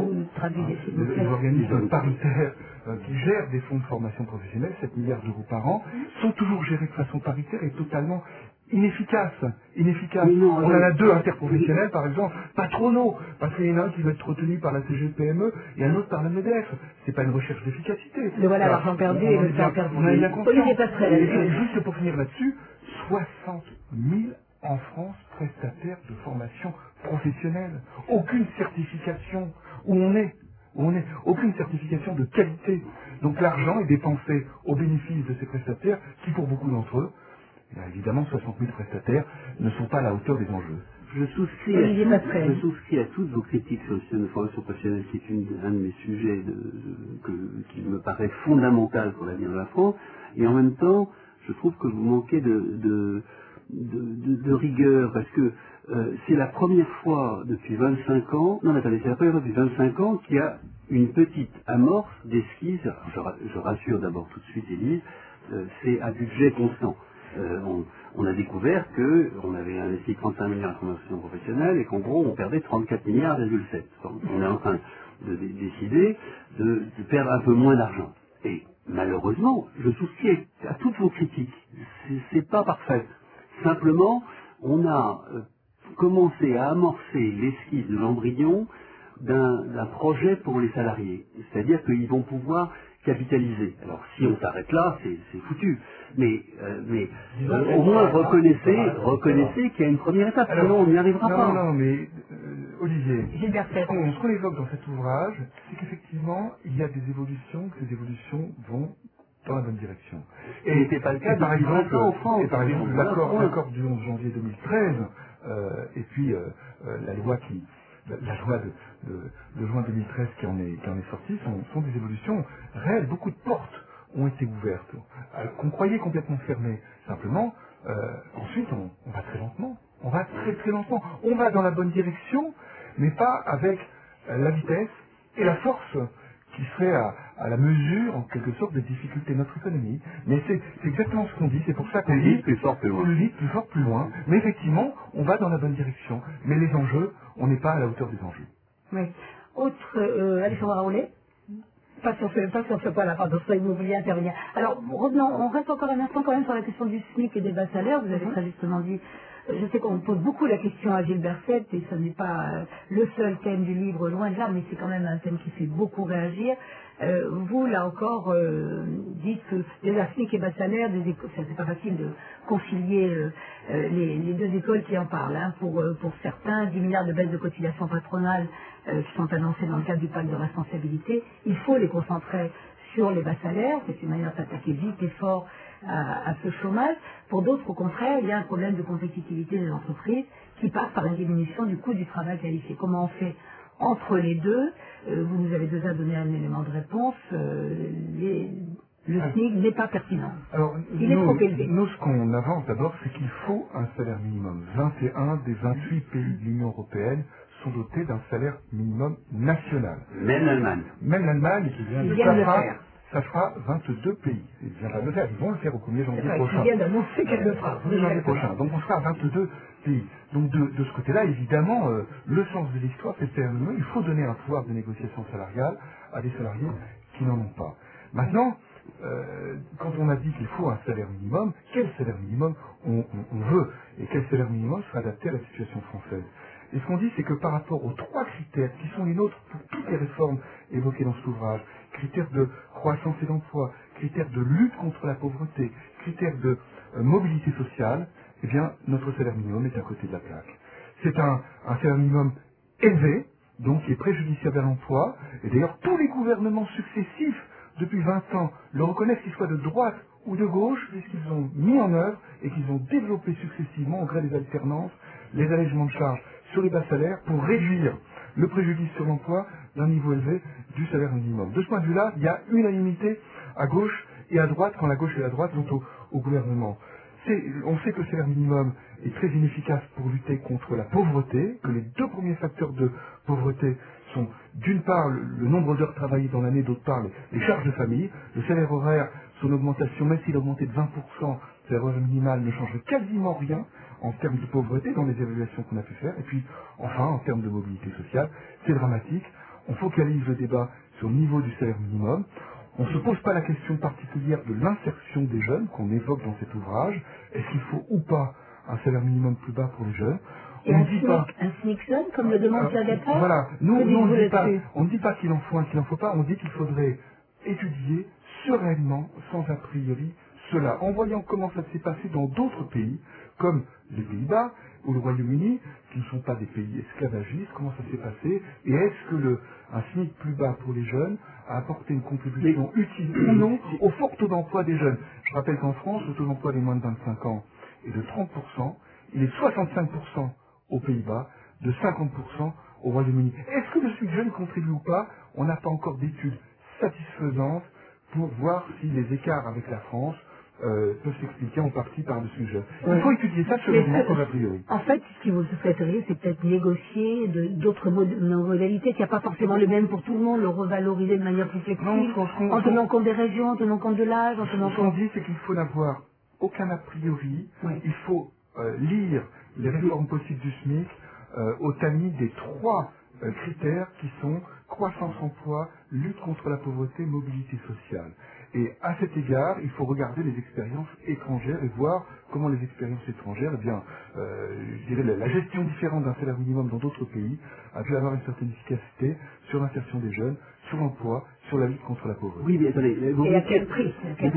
les organismes paritaires qui gèrent des fonds de formation professionnelle, 7 milliards d'euros par an, sont toujours gérés de façon paritaire et totalement inefficace. On en a deux interprofessionnels, par exemple, patronaux, parce qu'il y en a un qui va être retenu par la CGPME et un autre par le MEDEF. C'est pas une recherche d'efficacité. Mais voilà, l'argent perdu et le temps perdu. On a bien conscience. Et juste pour finir là-dessus, 60 000 en France prestataires de formation professionnelle. Aucune certification où on est. Aucune certification de qualité. Donc l'argent est dépensé au bénéfice de ces prestataires qui, pour beaucoup d'entre eux, évidemment, 60 000 prestataires ne sont pas à la hauteur des enjeux. Je souscris à toutes vos critiques sur le système de formation professionnelle, qui est un de mes sujets qui me paraît fondamental pour l'avenir de la France, et en même temps, je trouve que vous manquez de rigueur, parce que c'est la première fois depuis 25 ans, c'est la première fois depuis 25 ans qu'il y a une petite amorce d'esquisse. Je rassure d'abord tout de suite Élise, c'est à budget constant. On a découvert qu'on avait investi 35 milliards en formation professionnelle et qu'en gros on perdait 34 milliards,7. On est en train de décider de perdre un peu moins d'argent. Et malheureusement, je souscris à toutes vos critiques. C'est pas parfait. Simplement, on a commencé à amorcer l'esquisse de l'embryon d'un projet pour les salariés. C'est-à-dire qu'ils vont pouvoir capitaliser. Alors si on s'arrête là, c'est foutu. Mais au moins reconnaissez qu'il y a une première étape, sinon on n'y arrivera pas. Non, mais Olivier, ce qu'on évoque dans cet ouvrage, c'est qu'effectivement, il y a des évolutions, que ces évolutions vont dans la bonne direction. Et c'était pas le cas par exemple en France. Par exemple, l'accord du 11 janvier 2013, et puis la loi de juin 2013 qui en est sortie sont des évolutions réelles. Beaucoup de portes ont été ouvertes, qu'on croyait complètement fermées. Simplement, ensuite, on va très lentement. On va très lentement. On va dans la bonne direction, mais pas avec la vitesse et la force qui serait à la mesure, en quelque sorte, des difficultés de notre économie. Mais c'est exactement ce qu'on dit. C'est pour ça qu'on dit plus fort, plus loin. Plus vite, plus fort, plus loin. Mais effectivement, on va dans la bonne direction. Mais les enjeux, on n'est pas à la hauteur des enjeux. Oui. Alexandra Raoulet. Pas si on fait pas la part de ça, vous vouliez intervenir. Alors, revenons, on reste encore un instant quand même sur la question du SMIC et des bas salaires. Vous avez très justement dit Je sais qu'on pose beaucoup la question à Gilles Berset, et ce n'est pas le seul thème du livre, loin de là, mais c'est quand même un thème qui fait beaucoup réagir. Vous, là encore, dites que déjà SMIC et bas salaire, c'est pas facile de concilier les deux écoles qui en parlent. Hein. Pour certains, 10 milliards de baisse de cotisations patronales qui sont annoncées dans le cadre du pacte de responsabilité, il faut les concentrer sur les bas salaires, c'est une manière d'attaquer vite et fort à ce chômage. Pour d'autres, au contraire, il y a un problème de compétitivité des entreprises qui passe par une diminution du coût du travail qualifié. Comment on fait entre les deux? Vous nous avez déjà donné un élément de réponse. Le SMIC n'est pas pertinent. Alors, il est trop élevé. Nous, ce qu'on avance d'abord, c'est qu'il faut un salaire minimum. 21 des 28 pays de l'Union européenne sont dotés d'un salaire minimum national. Même l'Allemagne. Même l'Allemagne, ça fera 22 pays. Ils viennent pas de le faire, ils vont le faire au 1er janvier prochain. Ils viennent d'annoncer qu'elle le fera. 1er janvier prochain. Donc on sera à 22 pays. Donc de ce côté-là, évidemment, le sens de l'histoire, c'est le salaire minimum. Il faut donner un pouvoir de négociation salariale à des salariés qui n'en ont pas. Maintenant, quand on a dit qu'il faut un salaire minimum, quel salaire minimum on veut? Et quel salaire minimum sera adapté à la situation française? Et ce qu'on dit, c'est que par rapport aux 3 critères qui sont les nôtres pour toutes les réformes évoquées dans cet ouvrage, critères de croissance et d'emploi, critères de lutte contre la pauvreté, critères de mobilité sociale, eh bien, notre salaire minimum est à côté de la plaque. C'est un salaire minimum élevé, donc qui est préjudiciable à l'emploi, et d'ailleurs tous les gouvernements successifs depuis 20 ans le reconnaissent, qu'ils soient de droite ou de gauche, puisqu'ils ont mis en œuvre et qu'ils ont développé successivement, au gré des alternances, les allègements de charges sur les bas salaires pour réduire le préjudice sur l'emploi d'un niveau élevé du salaire minimum. De ce point de vue-là, il y a unanimité à gauche et à droite, quand la gauche et la droite sont au gouvernement. On sait que le salaire minimum est très inefficace pour lutter contre la pauvreté, que les 2 premiers facteurs de pauvreté sont d'une part le nombre d'heures travaillées dans l'année, d'autre part les charges de famille. Le salaire horaire, son augmentation, même s'il a augmenté de 20%, le salaire horaire minimal ne change quasiment rien en termes de pauvreté dans les évaluations qu'on a pu faire. Et puis, enfin, en termes de mobilité sociale, c'est dramatique. On focalise le débat sur le niveau du salaire minimum. On ne se pose pas la question particulière de l'insertion des jeunes qu'on évoque dans cet ouvrage. Est-ce qu'il faut ou pas un salaire minimum plus bas pour les jeunes? Et un SMIC zone, comme le demande Pierre. Voilà. Nous, on ne dit pas qu'il en faut un, qu'il n'en faut pas. On dit qu'il faudrait étudier sereinement, sans a priori, cela, en voyant comment ça s'est passé dans d'autres pays, comme les Pays-Bas ou le Royaume-Uni, qui ne sont pas des pays esclavagistes, comment ça s'est passé, et est-ce que un SMIC plus bas pour les jeunes a apporté une contribution utile ou non au fort taux d'emploi des jeunes. Je rappelle qu'en France, le taux d'emploi des moins de 25 ans est de 30%, il est de 65% aux Pays-Bas, de 50% au Royaume-Uni. Est-ce que le SMIC jeune contribue ou pas? On n'a pas encore d'études satisfaisantes pour voir si les écarts avec la France peuvent s'expliquer en partie par le sujet. Il faut étudier ça seulement comme a priori. En fait, ce qui vous souhaiteriez, c'est peut-être négocier d'autres modalités, qu'il n'y a pas forcément le même pour tout le monde, le revaloriser de manière plus flexible, en tenant compte des régions, en tenant compte de l'âge, en tenant compte... Ce qu'on dit, c'est qu'il faut n'avoir aucun a priori. Oui. Il faut lire les réformes possibles du SMIC au tamis des 3 critères qui sont croissance emploi, lutte contre la pauvreté, mobilité sociale. Et à cet égard, il faut regarder les expériences étrangères et voir comment les expériences étrangères, eh bien, je dirais la gestion différente d'un salaire minimum dans d'autres pays a pu avoir une certaine efficacité sur l'insertion des jeunes, sur l'emploi, sur la lutte contre la pauvreté. Oui, mais attendez, et à quel prix,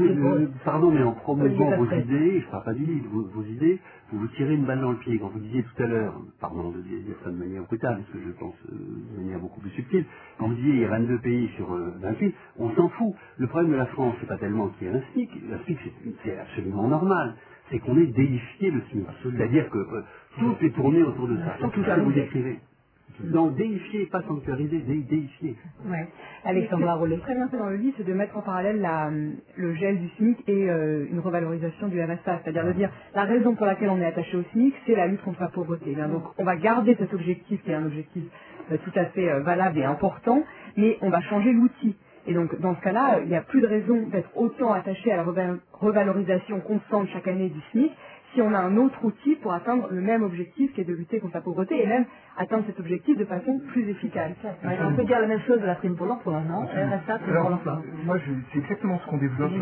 pardon, mais en promouvant vos idées, je ne parle pas du livre, vos idées, vous tirez une balle dans le pied. Quand vous disiez tout à l'heure, pardon de dire ça de manière brutale, parce que je pense de manière beaucoup plus subtile, quand vous disiez il y a 22 pays sur 28, on s'en fout. Le problème de la France, c'est pas tellement qu'il y ait un SMIC, la SMIC c'est absolument normal, c'est qu'on ait déifié le SMIC. C'est-à-dire que tout est tourné autour de ça. C'est tout ça que vous décrivez. Donc déifier, pas sanctuariser, déifier. Ouais. Alexandra Rollet. Très bien fait dans le livre, c'est de mettre en parallèle le gel du SMIC et une revalorisation du RSA. C'est-à-dire de dire la raison pour laquelle on est attaché au SMIC, c'est la lutte contre la pauvreté. Donc on va garder cet objectif qui est un objectif tout à fait valable et important, mais on va changer l'outil. Et donc, dans ce cas-là, il n'y a plus de raison d'être autant attaché à la revalorisation constante chaque année du SMIC si on a un autre outil pour atteindre le même objectif qui est de lutter contre la pauvreté et même atteindre cet objectif de façon plus efficace. On peut dire la même chose de la prime pour l'emploi, non? RSA, prime pour l'emploi. Moi, c'est exactement ce qu'on développe,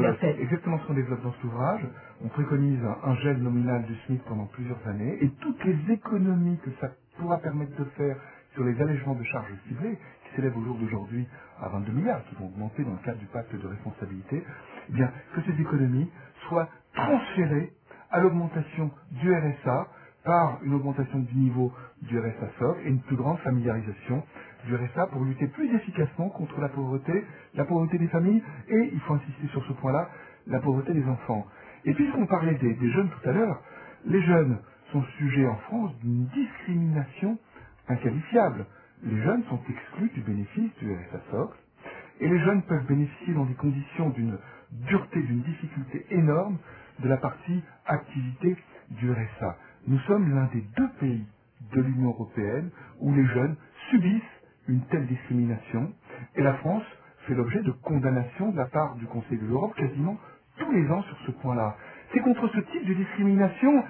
dans cet ouvrage. On préconise un gel nominal du SMIC pendant plusieurs années et toutes les économies que ça pourra permettre de faire sur les allègements de charges ciblées, qui s'élèvent au jour d'aujourd'hui à 22 milliards, qui vont augmenter dans le cadre du pacte de responsabilité, eh bien, que ces économies soient transférées à l'augmentation du RSA par une augmentation du niveau du RSA socle et une plus grande familiarisation du RSA pour lutter plus efficacement contre la pauvreté des familles et, il faut insister sur ce point-là, la pauvreté des enfants. Et puisqu'on parlait des jeunes tout à l'heure, les jeunes sont sujets en France d'une discrimination inqualifiable. Les jeunes sont exclus du bénéfice du RSA socle et les jeunes peuvent bénéficier dans des conditions d'une dureté, d'une difficulté énorme de la partie activité du RSA. Nous sommes l'un des 2 pays de l'Union européenne où les jeunes subissent une telle discrimination et la France fait l'objet de condamnations de la part du Conseil de l'Europe quasiment tous les ans sur ce point-là. C'est contre ce type de discrimination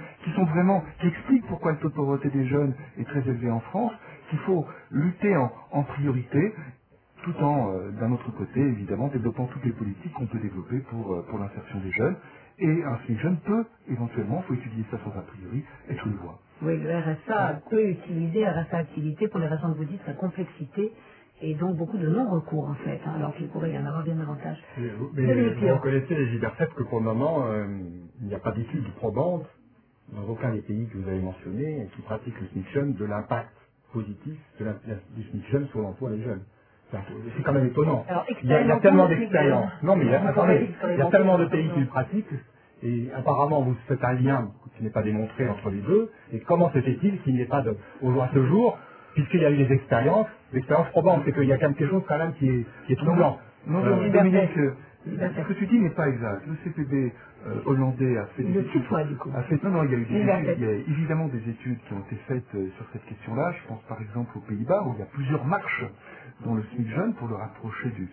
qui explique pourquoi le taux de pauvreté des jeunes est très élevé en France, qu'il faut lutter en priorité, tout en, d'un autre côté, évidemment, développant toutes les politiques qu'on peut développer pour l'insertion des jeunes. Et un SMIC jeune peut, éventuellement, il faut étudier ça sans a priori, être une voie. Oui, le RSA peut utiliser RSA activité pour les raisons que vous dites, sa complexité et donc beaucoup de non-recours en fait, alors qu'il pourrait y en avoir bien davantage. Mais vous reconnaissez, les Gibercep, que pour le moment, il n'y a pas d'études probantes dans aucun des pays que vous avez mentionnés qui pratiquent le SMIC jeune de l'impact positif du SMIC jeune sur l'emploi des jeunes. C'est quand même étonnant. Alors, il y a tellement d'expériences. Non, mais attendez, il y a tellement de pays qui le pratiquent, et apparemment vous faites un lien qui n'est pas démontré entre les deux, et comment se fait-il qu'il n'y ait pas à ce jour, puisqu'il y a eu des expériences probantes, c'est qu'il y a quelque chose quand même qui est troublant. Non, Dominique, ce que tu dis n'est pas exact. Le CPB hollandais a fait des études. Non, il y a évidemment des études qui ont été faites sur cette question-là. Je pense par exemple aux Pays-Bas où il y a plusieurs marches dans le SMIC jeune pour le rapprocher du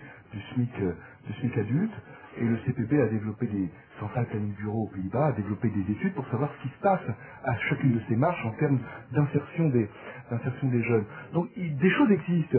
SMIC adulte. Et le CPB a développé des centrales planning bureau aux Pays-Bas, a développé des études pour savoir ce qui se passe à chacune de ces marches en termes d'insertion des jeunes. Donc des choses existent.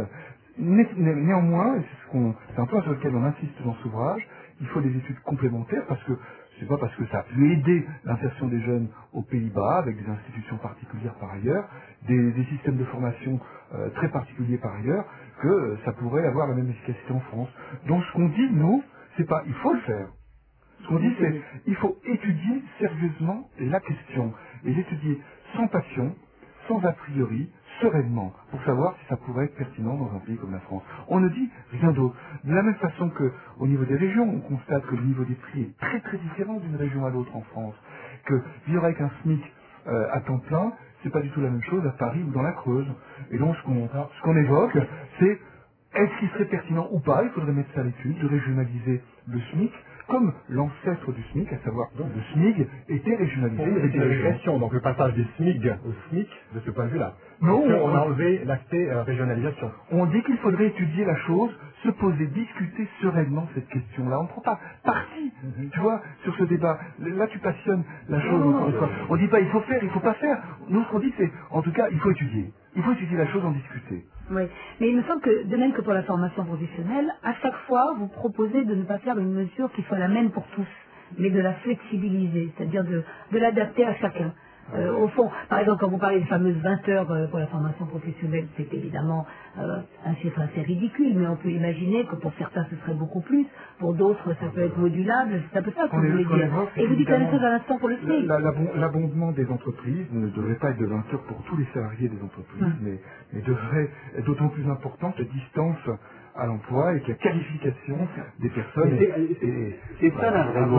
Néanmoins, et c'est un point sur lequel on insiste dans cet ouvrage, il faut des études complémentaires parce que c'est pas parce que ça a pu aider l'insertion des jeunes aux Pays-Bas, avec des institutions particulières par ailleurs, des systèmes de formation très particuliers par ailleurs, que ça pourrait avoir la même efficacité en France. Donc ce qu'on dit, nous, c'est pas il faut le faire. Ce qu'on dit, c'est il faut étudier sérieusement la question, et l'étudier sans passion, sans a priori, sereinement, pour savoir si ça pourrait être pertinent dans un pays comme la France. On ne dit rien d'autre. De la même façon qu'au niveau des régions, on constate que le niveau des prix est très très différent d'une région à l'autre en France, que vivre avec un SMIC à temps plein, c'est pas du tout la même chose à Paris ou dans la Creuse. Et donc ce qu'on évoque, c'est est-ce qu'il serait pertinent ou pas, il faudrait mettre ça à l'étude, de régionaliser le SMIC, comme l'ancêtre du SMIC, à savoir le SMIG, était régionalisé. C'était une question, donc le passage du SMIG au SMIC, de ce point de vue-là. Non, on a enlevé l'aspect régionalisation. On dit qu'il faudrait étudier la chose, se poser, discuter sereinement cette question-là. On ne prend pas parti, tu vois, sur ce débat. Là, tu passionnes la chose. On ne dit pas il faut faire, il ne faut pas faire. Nous, ce qu'on dit, c'est, en tout cas, il faut étudier. Il faut étudier la chose, en discuter. Oui, mais il me semble que, de même que pour la formation professionnelle, à chaque fois, vous proposez de ne pas faire une mesure qui soit la même pour tous, mais de la flexibiliser, c'est-à-dire de l'adapter à chacun. Au fond, par exemple, quand vous parlez des fameuses 20 heures pour la formation professionnelle, c'est évidemment un chiffre assez ridicule, mais on peut imaginer que pour certains ce serait beaucoup plus, pour d'autres ça peut être modulable, c'est un peu ça que vous voulez dire. Et vous dites la même chose à l'instant pour le SMIC. L'abondement des entreprises ne devrait pas être de 20 heures pour tous les salariés des entreprises, mais devrait être d'autant plus important que la distance à l'emploi et que la qualification des personnes c'est ça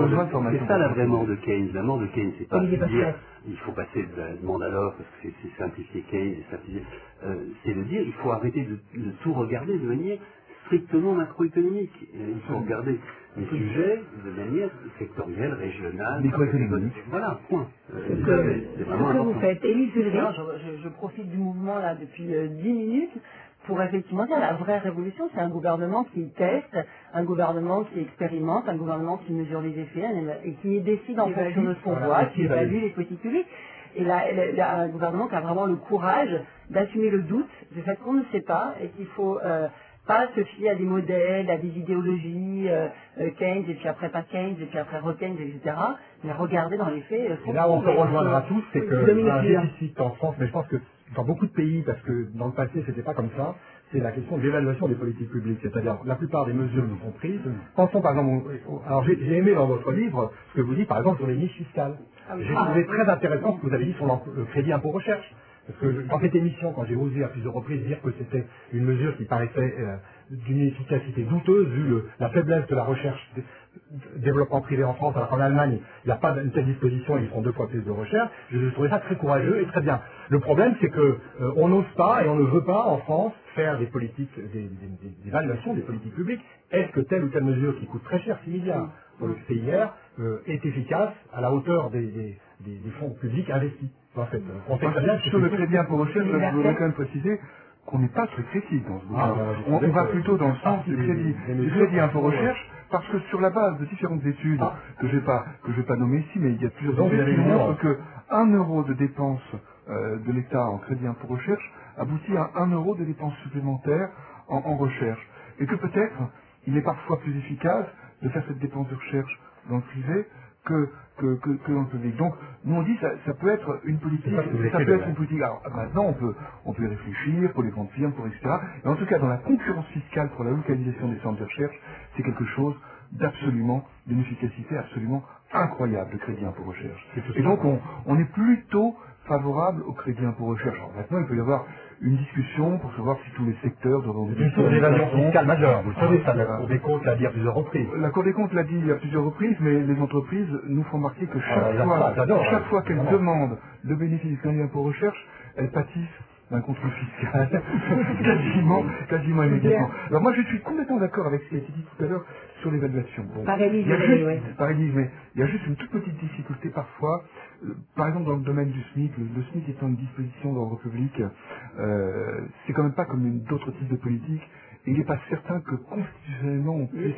la vraie mort de Keynes. La mort de Keynes, c'est pas de dire il faut passer de la demande à l'offre parce que c'est simplifier Keynes, c'est de dire il faut arrêter de tout regarder de manière strictement macroéconomique. Il faut regarder les sujets de manière sectorielle, régionale, microéconomique. Voilà, point. C'est ce que vous faites. Élise Ulrich. Je profite du mouvement là depuis 10 minutes pour effectivement dire la vraie révolution, c'est un gouvernement qui teste, un gouvernement qui expérimente, un gouvernement qui mesure les effets et qui décide en fonction de ce qu'on voit, qui évalue les politiques publiques. Et là, un gouvernement qui a vraiment le courage d'assumer le doute du fait qu'on ne sait pas et qu'il faut pas se fier à des modèles, à des idéologies, Keynes, et puis après pas Keynes, et puis après re-Keynes, etc. Mais regarder dans les faits. Et là où on se rejoindra tous, c'est que un déficit en France, mais je pense que dans beaucoup de pays, parce que dans le passé c'était pas comme ça, c'est la question de l'évaluation des politiques publiques. C'est-à-dire la plupart des mesures nous sont prises. Pensons par exemple, alors j'ai aimé dans votre livre ce que vous dites par exemple sur les niches fiscales. J'ai trouvé très intéressant ce que vous avez dit sur le crédit impôt recherche. Parce que dans cette émission, quand j'ai osé à plusieurs reprises dire que c'était une mesure qui paraissait d'une efficacité douteuse, vu la faiblesse de la recherche développement privé en France, alors qu'en Allemagne, il n'y a pas une telle disposition, ils font 2 fois plus de recherche, je trouvais ça très courageux et très bien. Le problème, c'est que on n'ose pas et on ne veut pas, en France, faire des politiques, des évaluations des politiques publiques. Est-ce que telle ou telle mesure qui coûte très cher, 6 milliards pour le CIR, est efficace à la hauteur des fonds publics investis? En fait, sur le crédit impôt recherche, je voudrais quand même préciser qu'on n'est pas très critique dans ce bouquin. On va plutôt dans le sens du crédit impôt recherche, parce que sur la base de différentes études que je vais pas nommer ici, mais il y a plusieurs études qui montrent que 1 euro de dépenses de l'État en crédit impôt recherche aboutit à 1 euro de dépenses supplémentaires en recherche. Et que peut-être il est parfois plus efficace de faire cette dépense de recherche dans le privé que dans le public. Donc, nous on dit ça peut être une politique, Alors maintenant on peut y réfléchir pour les grandes firmes, pour etc. Mais en tout cas, dans la concurrence fiscale pour la localisation des centres de recherche, c'est quelque chose d'une efficacité absolument incroyable, le crédit impôt recherche. Et donc on est plutôt favorable au crédit impôt recherche. Alors maintenant, il peut y avoir une discussion pour savoir si tous les secteurs doivent avoir une source d'évasion fiscale majeure. Vous savez, ça, la Cour des comptes l'a dit à plusieurs reprises. La Cour des comptes l'a dit à plusieurs reprises, mais les entreprises nous font remarquer que chaque fois qu'elles demandent le bénéfice du crédit impôt recherche, elles pâtissent d'un contrôle fiscal quasiment immédiatement. Alors moi je suis complètement d'accord avec ce qui a été dit tout à l'heure sur l'évaluation. Mais il y a juste une toute petite difficulté parfois, par exemple dans le domaine du SMIC, le SMIC étant une disposition d'ordre public, c'est quand même pas comme d'autres types de politiques, et il n'est pas certain que constitutionnellement on puisse...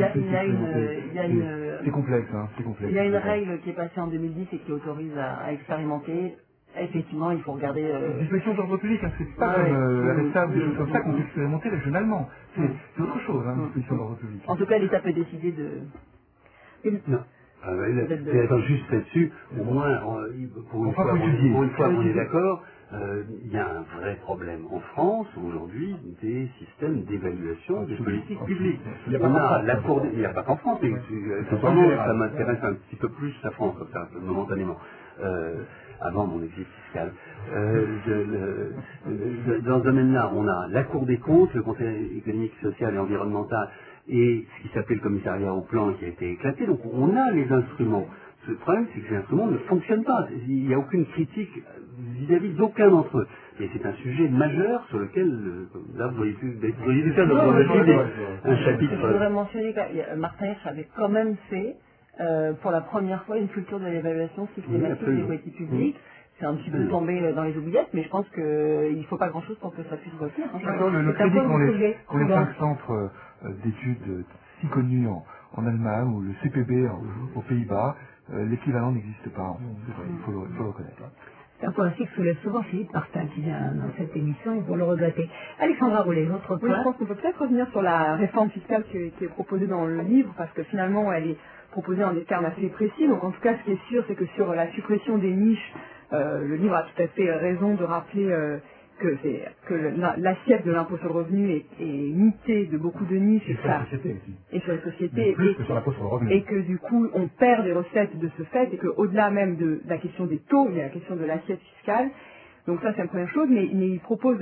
C'est complexe, c'est complexe. Il y a une règle qui est passée en 2010 et qui autorise à expérimenter. Effectivement, il faut regarder... Les dispositions d'ordre public, c'est pas comme la RSA, des choses comme ça qu'on peut expérimenter régionalement. C'est autre chose, une disposition d'ordre public. En tout cas, l'État peut décider de... Non. Attends, juste là-dessus, au moins, pour une fois on est d'accord, il y a un vrai problème en France, aujourd'hui, des systèmes d'évaluation des politiques publiques. Il n'y a pas qu'en France, mais ça m'intéresse un petit peu plus la France, comme ça, momentanément. Avant mon exil fiscal. Dans ce domaine-là, on a la Cour des comptes, le Conseil économique, social et environnemental, et ce qui s'appelle le commissariat au plan qui a été éclaté. Donc on a les instruments. Le problème, c'est que ces instruments ne fonctionnent pas. Il n'y a aucune critique vis-à-vis d'aucun d'entre eux. Et c'est un sujet majeur sur lequel, là, vous auriez dû faire un chapitre. Je voudrais mentionner que Martin Hirsch avait quand même fait pour la première fois une culture de l'évaluation systématique des politiques publiques. C'est un petit peu tombé dans les oubliettes, mais je pense qu'il ne faut pas grand-chose pour que ça puisse revenir. Le crédit qu'on les 5 centres d'études si connus en Allemagne ou le CPB aux Pays-Bas, l'équivalent n'existe pas. Il faut le reconnaître. C'est un point aussi que soulève souvent Philippe Martin qui vient dans cette émission et pour le regretter. Alexandra Roulet, votre point. Oui, je pense qu'on peut peut-être revenir sur la réforme fiscale qui est proposée dans le livre, parce que finalement elle est proposée en des termes assez précis. Donc en tout cas, ce qui est sûr, c'est que sur la suppression des niches, le livre a tout à fait raison de rappeler que l'assiette de l'impôt sur le revenu est mitée de beaucoup de niches et sur les sociétés et que du coup on perd des recettes de ce fait et qu'au-delà même de la question des taux, il y a la question de l'assiette fiscale. Donc ça c'est la première chose, mais il propose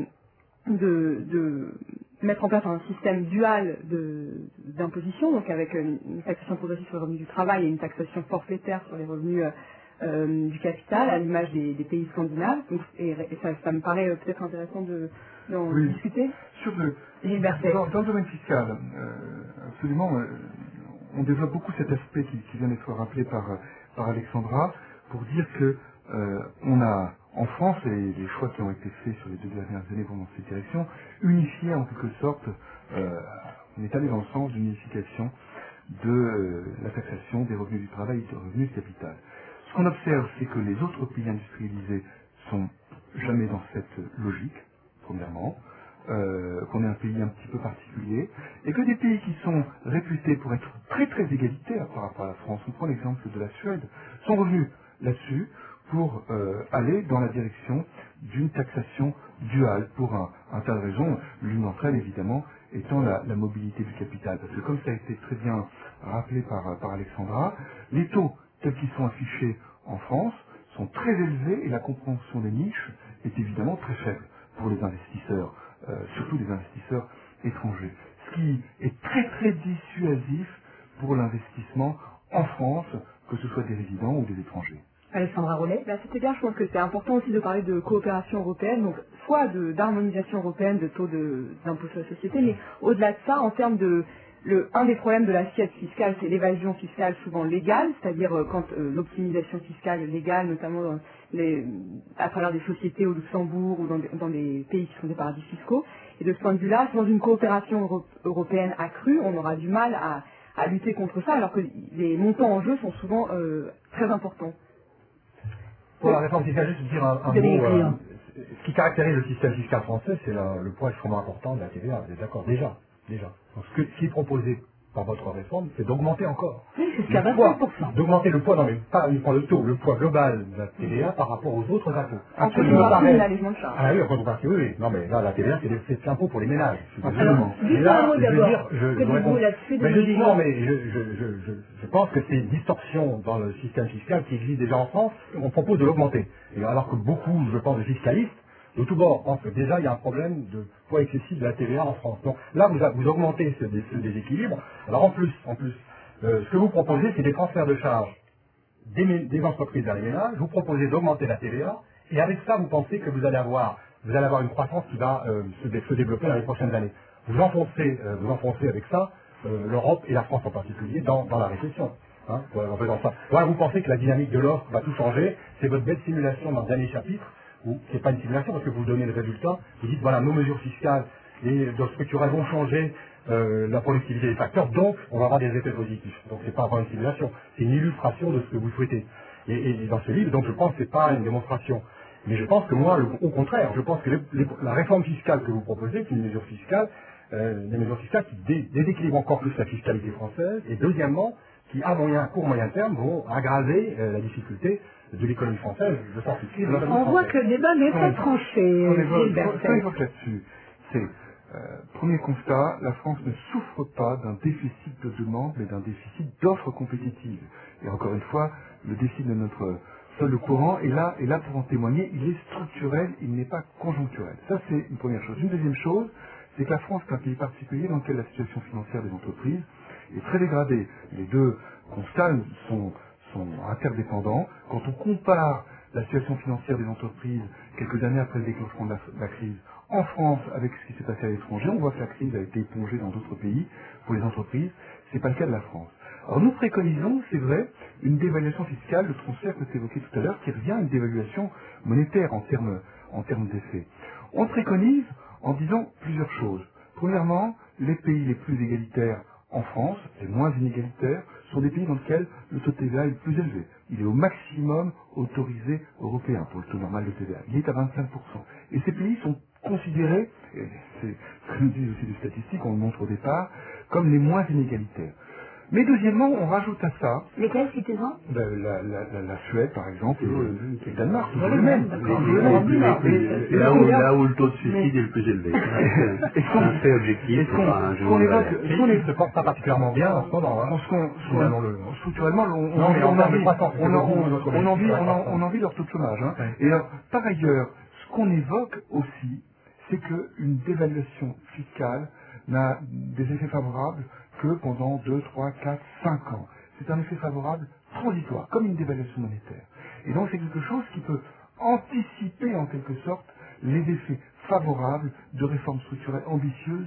de mettre en place un système dual d'imposition, donc avec une taxation progressive sur le revenu du travail et une taxation forfaitaire sur les revenus du capital, à l'image des pays scandinaves. Et ça me paraît peut-être intéressant d'en discuter. Dans le domaine fiscal, absolument, on développe beaucoup cet aspect qui vient d'être rappelé par Alexandra, pour dire que on a En France, les choix qui ont été faits sur les 2 dernières années vont dans cette direction, unifier en quelque sorte, on est allé dans le sens d'une unification de la taxation des revenus du travail et des revenus du capital. Ce qu'on observe, c'est que les autres pays industrialisés sont jamais dans cette logique, premièrement, qu'on est un pays un petit peu particulier, et que des pays qui sont réputés pour être très très égalitaires par rapport à la France, on prend l'exemple de la Suède, sont revenus là-dessus pour aller dans la direction d'une taxation duale pour un tas de raisons, l'une d'entre elles évidemment étant la mobilité du capital. Parce que comme ça a été très bien rappelé par Alexandra, les taux tels qu'ils sont affichés en France sont très élevés et la compréhension des niches est évidemment très faible pour les investisseurs, surtout les investisseurs étrangers. Ce qui est très très dissuasif pour l'investissement en France, que ce soit des résidents ou des étrangers. Alexandra Rollet. C'était bien, je pense que c'est important aussi de parler de coopération européenne, donc soit d'harmonisation européenne de taux d'impôt sur la société, mais au-delà de ça, en termes de... un des problèmes de l'assiette fiscale, c'est l'évasion fiscale souvent légale, c'est-à-dire quand l'optimisation fiscale légale, notamment à travers des sociétés au Luxembourg ou dans des pays qui sont des paradis fiscaux. Et de ce point de vue-là, sans une coopération européenne accrue, on aura du mal à lutter contre ça, alors que les montants en jeu sont souvent très importants. Pour la réforme fiscale, juste dire un mot. Ce qui caractérise le système fiscal français, c'est le poids extrêmement important de la TVA. Vous êtes d'accord? Déjà. Donc, ce qui est proposé par votre réforme, c'est d'augmenter encore. Oui, c'est jusqu'à 25%. D'augmenter le poids, non mais pas uniquement le taux, le poids global de la TVA par rapport aux autres impôts. Absolument. L'allègement de charges. Ah oui, en contrepartie, oui. Non mais là, la TVA, c'est l'impôt pour les ménages. Alors, dites-moi un mot d'abord. Je dis non, mais je pense que c'est une distorsion dans le système fiscal qui existe déjà en France. On propose de l'augmenter. Et alors que beaucoup, je pense, de fiscalistes, de tout bord, pensent que déjà il y a un problème de poids excessif de la TVA en France. Donc là, vous augmentez ce déséquilibre. Alors en plus, ce que vous proposez, c'est des transferts de charges des entreprises vers les ménages. Vous proposez d'augmenter la TVA, et avec ça, vous pensez que vous allez avoir une croissance qui va se développer dans les prochaines années. Vous enfoncez avec ça l'Europe et la France en particulier dans la récession. En faisant ça. Voilà, vous pensez que la dynamique de l'offre va tout changer. C'est votre belle simulation dans le dernier chapitre. Ou c'est pas une simulation parce que vous donnez le résultat, vous dites voilà, nos mesures fiscales et structurelles vont changer la productivité des facteurs, donc on va avoir des effets positifs. Donc c'est pas vraiment une simulation, c'est une illustration de ce que vous souhaitez. Et dans ce livre, donc je pense que c'est pas une démonstration. Mais je pense que moi, au contraire, je pense que la réforme fiscale que vous proposez, c'est une mesure fiscale, des mesures fiscales qui déséquilibrent encore plus la fiscalité française, et deuxièmement, qui à court moyen terme vont aggraver la difficulté de l'économie française, je pense ici. On voit que le débat n'est pas tranché. On évoque là-dessus. C'est, premier constat, la France ne souffre pas d'un déficit de demande, mais d'un déficit d'offres compétitives. Et encore une fois, le déficit de notre sol courant est là pour en témoigner. Il est structurel, il n'est pas conjoncturel. Ça, c'est une première chose. Une deuxième chose, c'est que la France est un pays particulier dans lequel la situation financière des entreprises est très dégradée. Les deux constats sont interdépendants. Quand on compare la situation financière des entreprises quelques années après le déclenchement de la crise en France avec ce qui s'est passé à l'étranger, on voit que la crise a été épongée dans d'autres pays pour les entreprises. C'est pas le cas de la France. Alors nous préconisons, c'est vrai, une dévaluation fiscale, le transfert que tu évoquais tout à l'heure, qui revient à une dévaluation monétaire en termes d'effet. On préconise en disant plusieurs choses. Premièrement, les pays les plus égalitaires en France, les moins inégalitaires, sont des pays dans lesquels le taux de TVA est le plus élevé. Il est au maximum autorisé européen pour le taux normal de TVA. Il est à 25%. Et ces pays sont considérés, et c'est ce que nous disent aussi les statistiques, on le montre au départ, comme les moins inégalitaires. Mais deuxièmement, on rajoute à ça... Lesquels, citez-en? La Suède, par exemple, et le Danemark, toujours le même. Là où le taux de suicide est le plus élevé. C'est fait objectif. Il se porte pas particulièrement bien en ce moment. Structurellement, on envie leur taux de chômage. Et alors, par ailleurs, ce qu'on évoque aussi, c'est qu'une dévaluation fiscale n'a des effets favorables que pendant 2, 3, 4, 5 ans. C'est un effet favorable transitoire, comme une dévaluation monétaire. Et donc c'est quelque chose qui peut anticiper en quelque sorte les effets favorables de réformes structurelles ambitieuses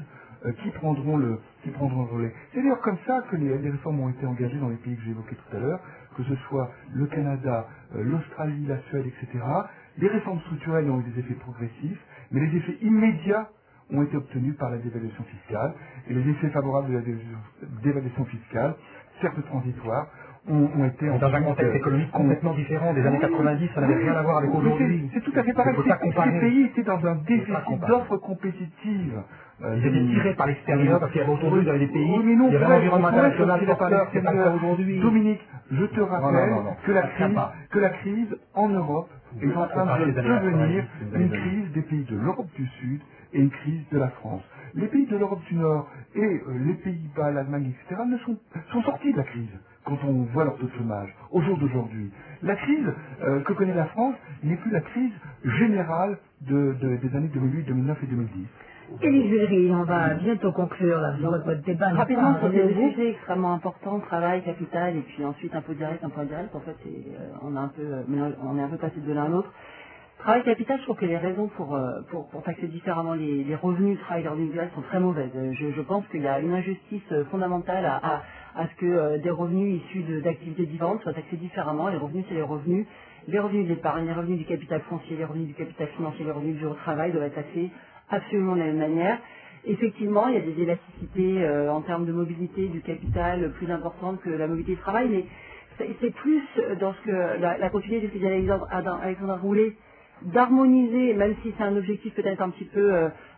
qui prendront le relais. C'est d'ailleurs comme ça que les réformes ont été engagées dans les pays que j'ai évoqués tout à l'heure, que ce soit le Canada, l'Australie, la Suède, etc. Les réformes structurelles ont eu des effets progressifs, mais les effets immédiats ont été obtenus par la dévaluation fiscale, et les effets favorables de la dévaluation fiscale, certes transitoires, ont été... Dans un contexte économique complètement différent des années 90, ça n'avait rien à voir avec aujourd'hui. C'est tout à fait pareil. Ces pays étaient dans un déficit d'offres compétitives. Ils étaient tirés par l'extérieur, parce qu'il y avait autour d'eux, il y avait des pays, il y avait l'environnement international porteur, c'est pas ça aujourd'hui. Dominique, je te rappelle que la crise en Europe est en train de devenir une crise des pays de l'Europe du Sud et une crise de la France. Les pays de l'Europe du Nord et les Pays-Bas, l'Allemagne, etc. sont sortis de la crise quand on voit leur taux de chômage au jour d'aujourd'hui. La crise que connaît la France n'est plus la crise générale des années 2008, 2009 et 2010. Élise Véry, on va bientôt conclure votre débat. Rapidement, sur des sujets extrêmement importants, travail, capital, et puis ensuite un peu direct, un peu indirect. En fait, on est un peu passé de l'un à l'autre. Travail capital, je trouve que les raisons pour taxer différemment les revenus de travail individuel sont très mauvaises. Je pense qu'il y a une injustice fondamentale à ce que des revenus issus d'activités différentes soient taxés différemment. Les revenus, c'est les revenus de l'épargne, les revenus du capital foncier, les revenus du capital financier, les revenus du travail doivent être taxés absolument de la même manière. Effectivement, il y a des élasticités en termes de mobilité du capital plus importantes que la mobilité du travail, mais c'est plus dans ce que la continuité de ce que dit Alexandre Roulet, d'harmoniser, même si c'est un objectif peut-être un petit peu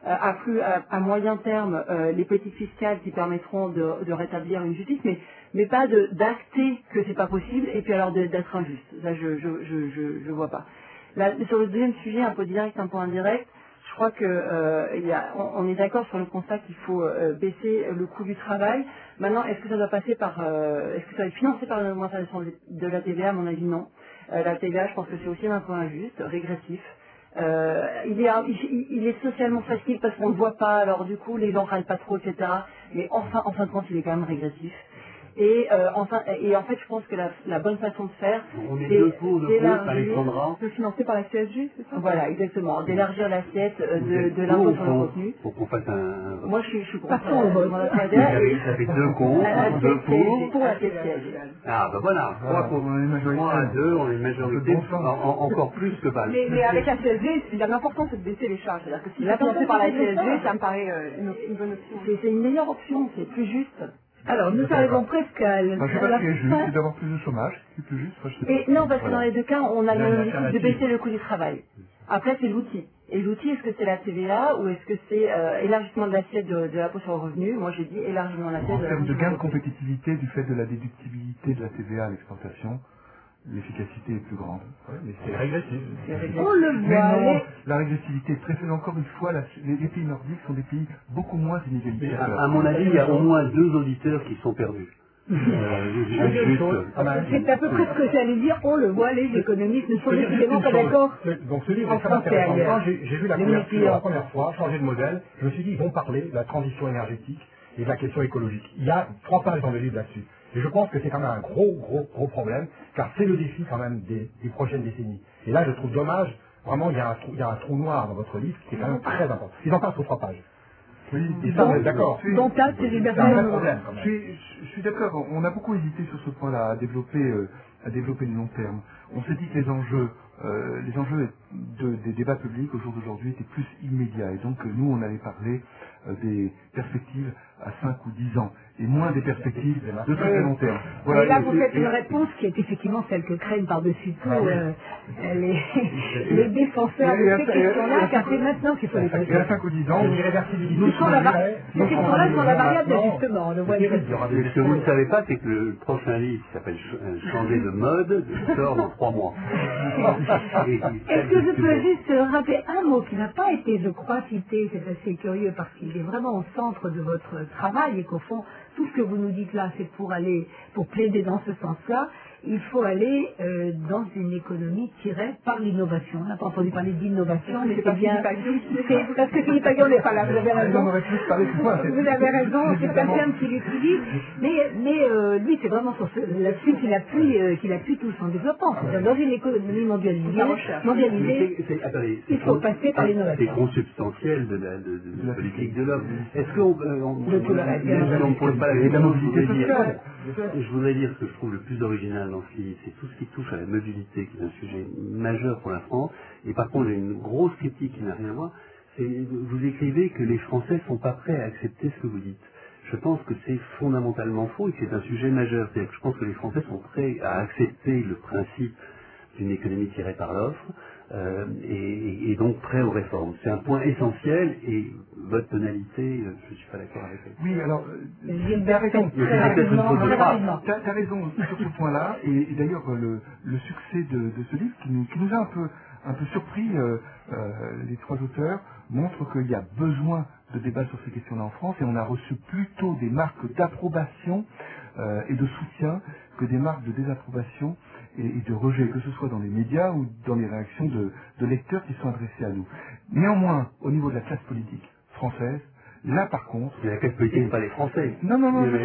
à moyen terme, les politiques fiscales qui permettront de rétablir une justice, mais pas d'acter que c'est pas possible et puis alors d'être injuste. Ça, je vois pas. Là, sur le deuxième sujet, un peu direct, un peu indirect, je crois que on est d'accord sur le constat qu'il faut baisser le coût du travail. Maintenant, est-ce que ça doit passer par, est-ce que ça va être financé par une augmentation de la TVA? À mon avis, non. La TVA, je pense que c'est aussi un peu injuste, régressif. Il est socialement facile parce qu'on ne le voit pas, alors du coup, les gens râlent pas trop, etc. Mais en fin de compte, il est quand même régressif. Et en fait, je pense que la bonne façon de faire, c'est d'élargir, de financer par la CSG, c'est ça? Voilà, exactement, d'élargir l'assiette de l'impôt sur le revenu. Pour qu'on fasse un... Moi, je suis pour ça fait 2 contre, 2 pour la CSG. Ah, ben voilà, 3 à 2, on est une majorité, encore plus que pas. Mais avec la CSG, l'important c'est de baisser les charges. C'est-à-dire que si c'est financé par la CSG, ça me paraît une bonne option. C'est une meilleure option, c'est plus juste. Alors, nous arrivons presque à la fin. Je ne sais pas ce qui est juste, c'est d'avoir plus de chômage, c'est plus juste. Et non, parce que dans les deux cas, on a l'objectif de baisser le coût du travail. Après, c'est l'outil. Et l'outil, est-ce que c'est la TVA ou est-ce que c'est élargissement de l'assiette de l'impôt sur le revenu? Moi, j'ai dit élargissement de l'assiette de l'impôt sur le revenu. En termes de gain de compétitivité du fait de la déductibilité de la TVA à l'exportation, l'efficacité est plus grande. Ouais, mais c'est régressif. On le Mais voit. non, la régressivité est très faible. Encore une fois, les pays nordiques sont des pays beaucoup moins inégalitaires. À mon avis, il y a au moins 2 auditeurs qui sont perdus. C'est à peu près ce que j'allais dire. On le voit, les économistes ne sont décidément pas d'accord. Donc ce livre est très intéressant. Quand j'ai vu la couverture la première fois, changer de modèle, je me suis dit, ils vont parler de la transition énergétique et de la question écologique. Il y a 3 pages dans le livre là-dessus. Et je pense que c'est quand même un gros problème, car c'est le défi quand même des prochaines décennies. Et là, je trouve dommage, vraiment, il y a un trou noir dans votre livre qui est quand même très important. Ils en parlent sur 3 pages. Oui, et ça, on est d'accord. Donc là, c'est un vrai problème. Je suis d'accord, on a beaucoup hésité sur ce point-là, à développer le long terme. On s'est dit que les enjeux des débats publics au jour d'aujourd'hui étaient plus immédiats. Et donc, nous, on avait parlé des perspectives à 5 ou 10 ans, et moins des perspectives de très long terme. Voilà, et là, vous faites une réponse qui est effectivement celle que craignent par-dessus tout les défenseurs de ces questions-là, car c'est maintenant qu'il faut les poser. Et à 5 ou 10 ans, ces questions-là sont la variable d'ajustement. Ce que vous ne savez pas, c'est que le prochain livre, qui s'appelle Changer de mode, sort dans 3 mois. Est-ce que je peux juste rappeler un mot qui n'a pas été, je crois, cité, c'est assez curieux, parce qu'il est vraiment au centre de votre travail et qu'au fond, tout ce que vous nous dites là, c'est pour plaider dans ce sens-là. il faut aller dans une économie tirée par l'innovation. On n'a pas entendu parler d'innovation, mais c'est bien... Parce que Philippe Aghion n'est pas là, vous avez raison. Vous avez raison, c'est quelqu'un qui l'utilise, mais lui, c'est vraiment là-dessus qu'il appuie tout son développement. Dans une économie mondialisée, il faut passer par l'innovation. C'est consubstantiel de la politique de l'homme. Est-ce qu'on ne pose pas la question? Je voudrais dire ce que je trouve le plus original dans ce livre, c'est tout ce qui touche à la mobilité, qui est un sujet majeur pour la France. Et par contre, j'ai une grosse critique qui n'a rien à voir. Vous écrivez que les Français ne sont pas prêts à accepter ce que vous dites. Je pense que c'est fondamentalement faux et que c'est un sujet majeur. C'est-à-dire que je pense que les Français sont prêts à accepter le principe d'une économie tirée par l'offre et donc prêts aux réformes. C'est un point essentiel et votre tonalité, je ne suis pas d'accord avec elle. Oui, alors, Gilbert, raison. T'as raison sur ce point-là, et d'ailleurs le succès de ce livre qui nous a un peu surpris, les trois auteurs, montre qu'il y a besoin de débat sur ces questions-là en France, et on a reçu plutôt des marques d'approbation et de soutien que des marques de désapprobation et de rejet, que ce soit dans les médias ou dans les réactions de lecteurs qui sont adressés à nous. Néanmoins, au niveau de la classe politique française, là par contre... Mais la classe politique, pas les Français. Non,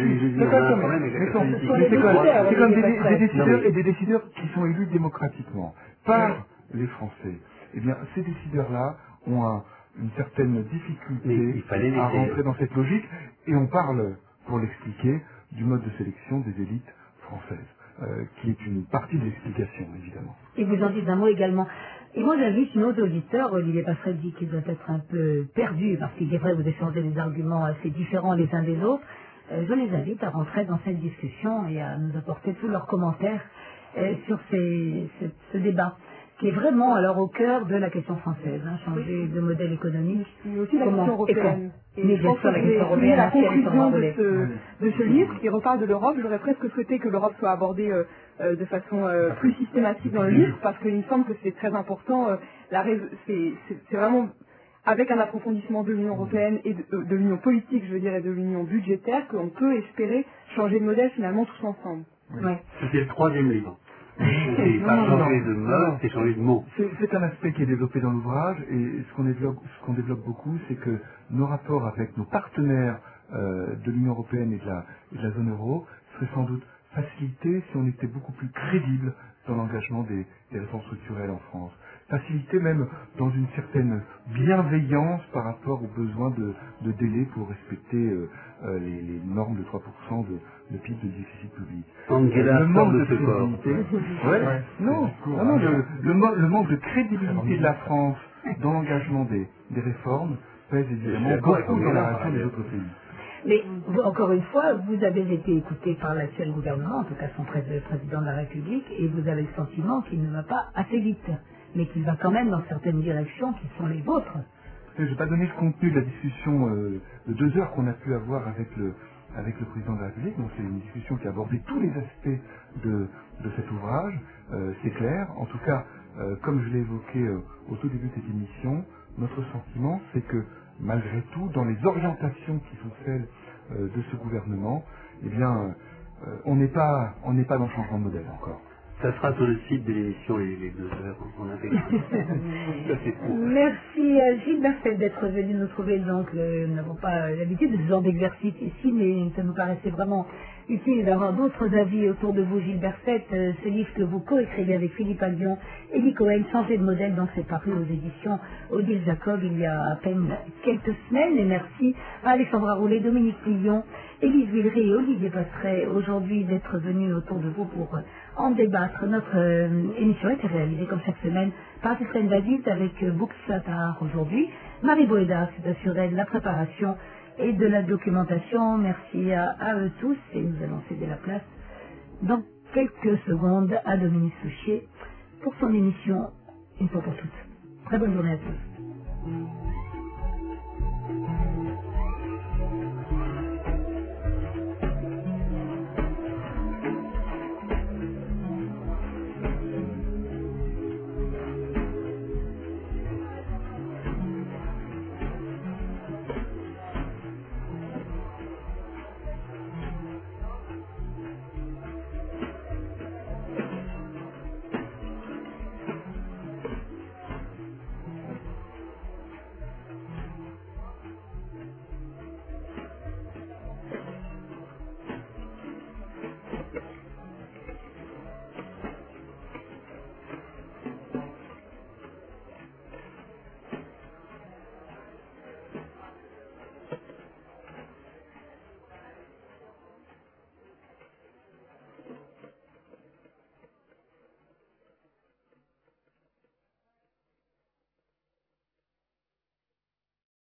c'est comme des décideurs et des décideurs qui sont élus démocratiquement par les Français. Eh bien, ces décideurs-là ont une certaine difficulté à rentrer dans cette logique, et on parle, pour l'expliquer, du mode de sélection des élites françaises, qui est une partie de l'explication, évidemment. Et vous en dites un mot également. Et moi, j'invite nos auditeurs, Olivier Passerelle dit qu'il doit être un peu perdu, parce qu'il est vrai que vous échangez des arguments assez différents les uns des autres. Je les invite à rentrer dans cette discussion et à nous apporter tous leurs commentaires sur ce débat, qui est vraiment alors au cœur de la question française, changer de modèle économique. Mais aussi la question européenne. Et je pense que la conclusion de ce livre qui reparle de l'Europe, j'aurais presque souhaité que l'Europe soit abordée de façon plus systématique dans le livre, parce qu'il me semble que c'est très important. C'est vraiment avec un approfondissement de l'Union européenne et de l'Union politique, je veux dire, et de l'Union budgétaire, qu'on peut espérer changer de modèle finalement tous ensemble. Oui. Ouais. C'était le troisième livre. C'est pas changer de mode, c'est changer de mots. C'est un aspect qui est développé dans l'ouvrage, et ce qu'on développe beaucoup, c'est que nos rapports avec nos partenaires de l'Union européenne et de la zone euro seraient sans doute facilités si on était beaucoup plus crédible dans l'engagement des réformes structurelles en France. Facilité même dans une certaine bienveillance par rapport aux besoins de délai pour respecter les normes de 3% de PIB de déficit public. Le manque de crédibilité, le manque de crédibilité de la France dans l'engagement des réformes pèse évidemment beaucoup dans la réaction des autres pays. Mais, encore une fois, vous avez été écouté par l'actuel gouvernement, en tout cas son président de la République, et vous avez le sentiment qu'il ne va pas assez vite, mais qu'il va quand même dans certaines directions qui sont les vôtres. Je ne vais pas donner le contenu de la discussion de 2 heures qu'on a pu avoir avec le président de la République. Donc c'est une discussion qui a abordé tous les aspects de cet ouvrage. C'est clair. En tout cas, comme je l'ai évoqué au tout début de cette émission, notre sentiment, c'est que malgré tout, dans les orientations qui sont celles de ce gouvernement, eh bien, on n'est pas dans le changement de modèle encore. Ça sera sur le site de l'émission les 2 heures en intégralité. Merci Gilles Berset d'être venu nous trouver. Donc, nous n'avons pas l'habitude de ce genre d'exercice ici, mais ça nous paraissait vraiment utile d'avoir d'autres avis autour de vous, Gilles Berset. Ce livre que vous coécrivez avec Philippe Aghion et Elie Cohen, Changer de modèle, donc c'est paru aux éditions Odile Jacob il y a à peine quelques semaines. Et merci à Alexandra Roulet, Dominique Pillon, Élise Villeray et Olivier Passerelle aujourd'hui d'être venus autour de vous pour en débattre. Notre émission a été réalisée comme chaque semaine par Christine David avec Books Satar aujourd'hui. Marie Boédard s'est assurée de la préparation et de la documentation. Merci à eux tous, et nous allons céder la place dans quelques secondes à Dominique Souchier pour son émission Une fois pour toutes. Très bonne journée à tous.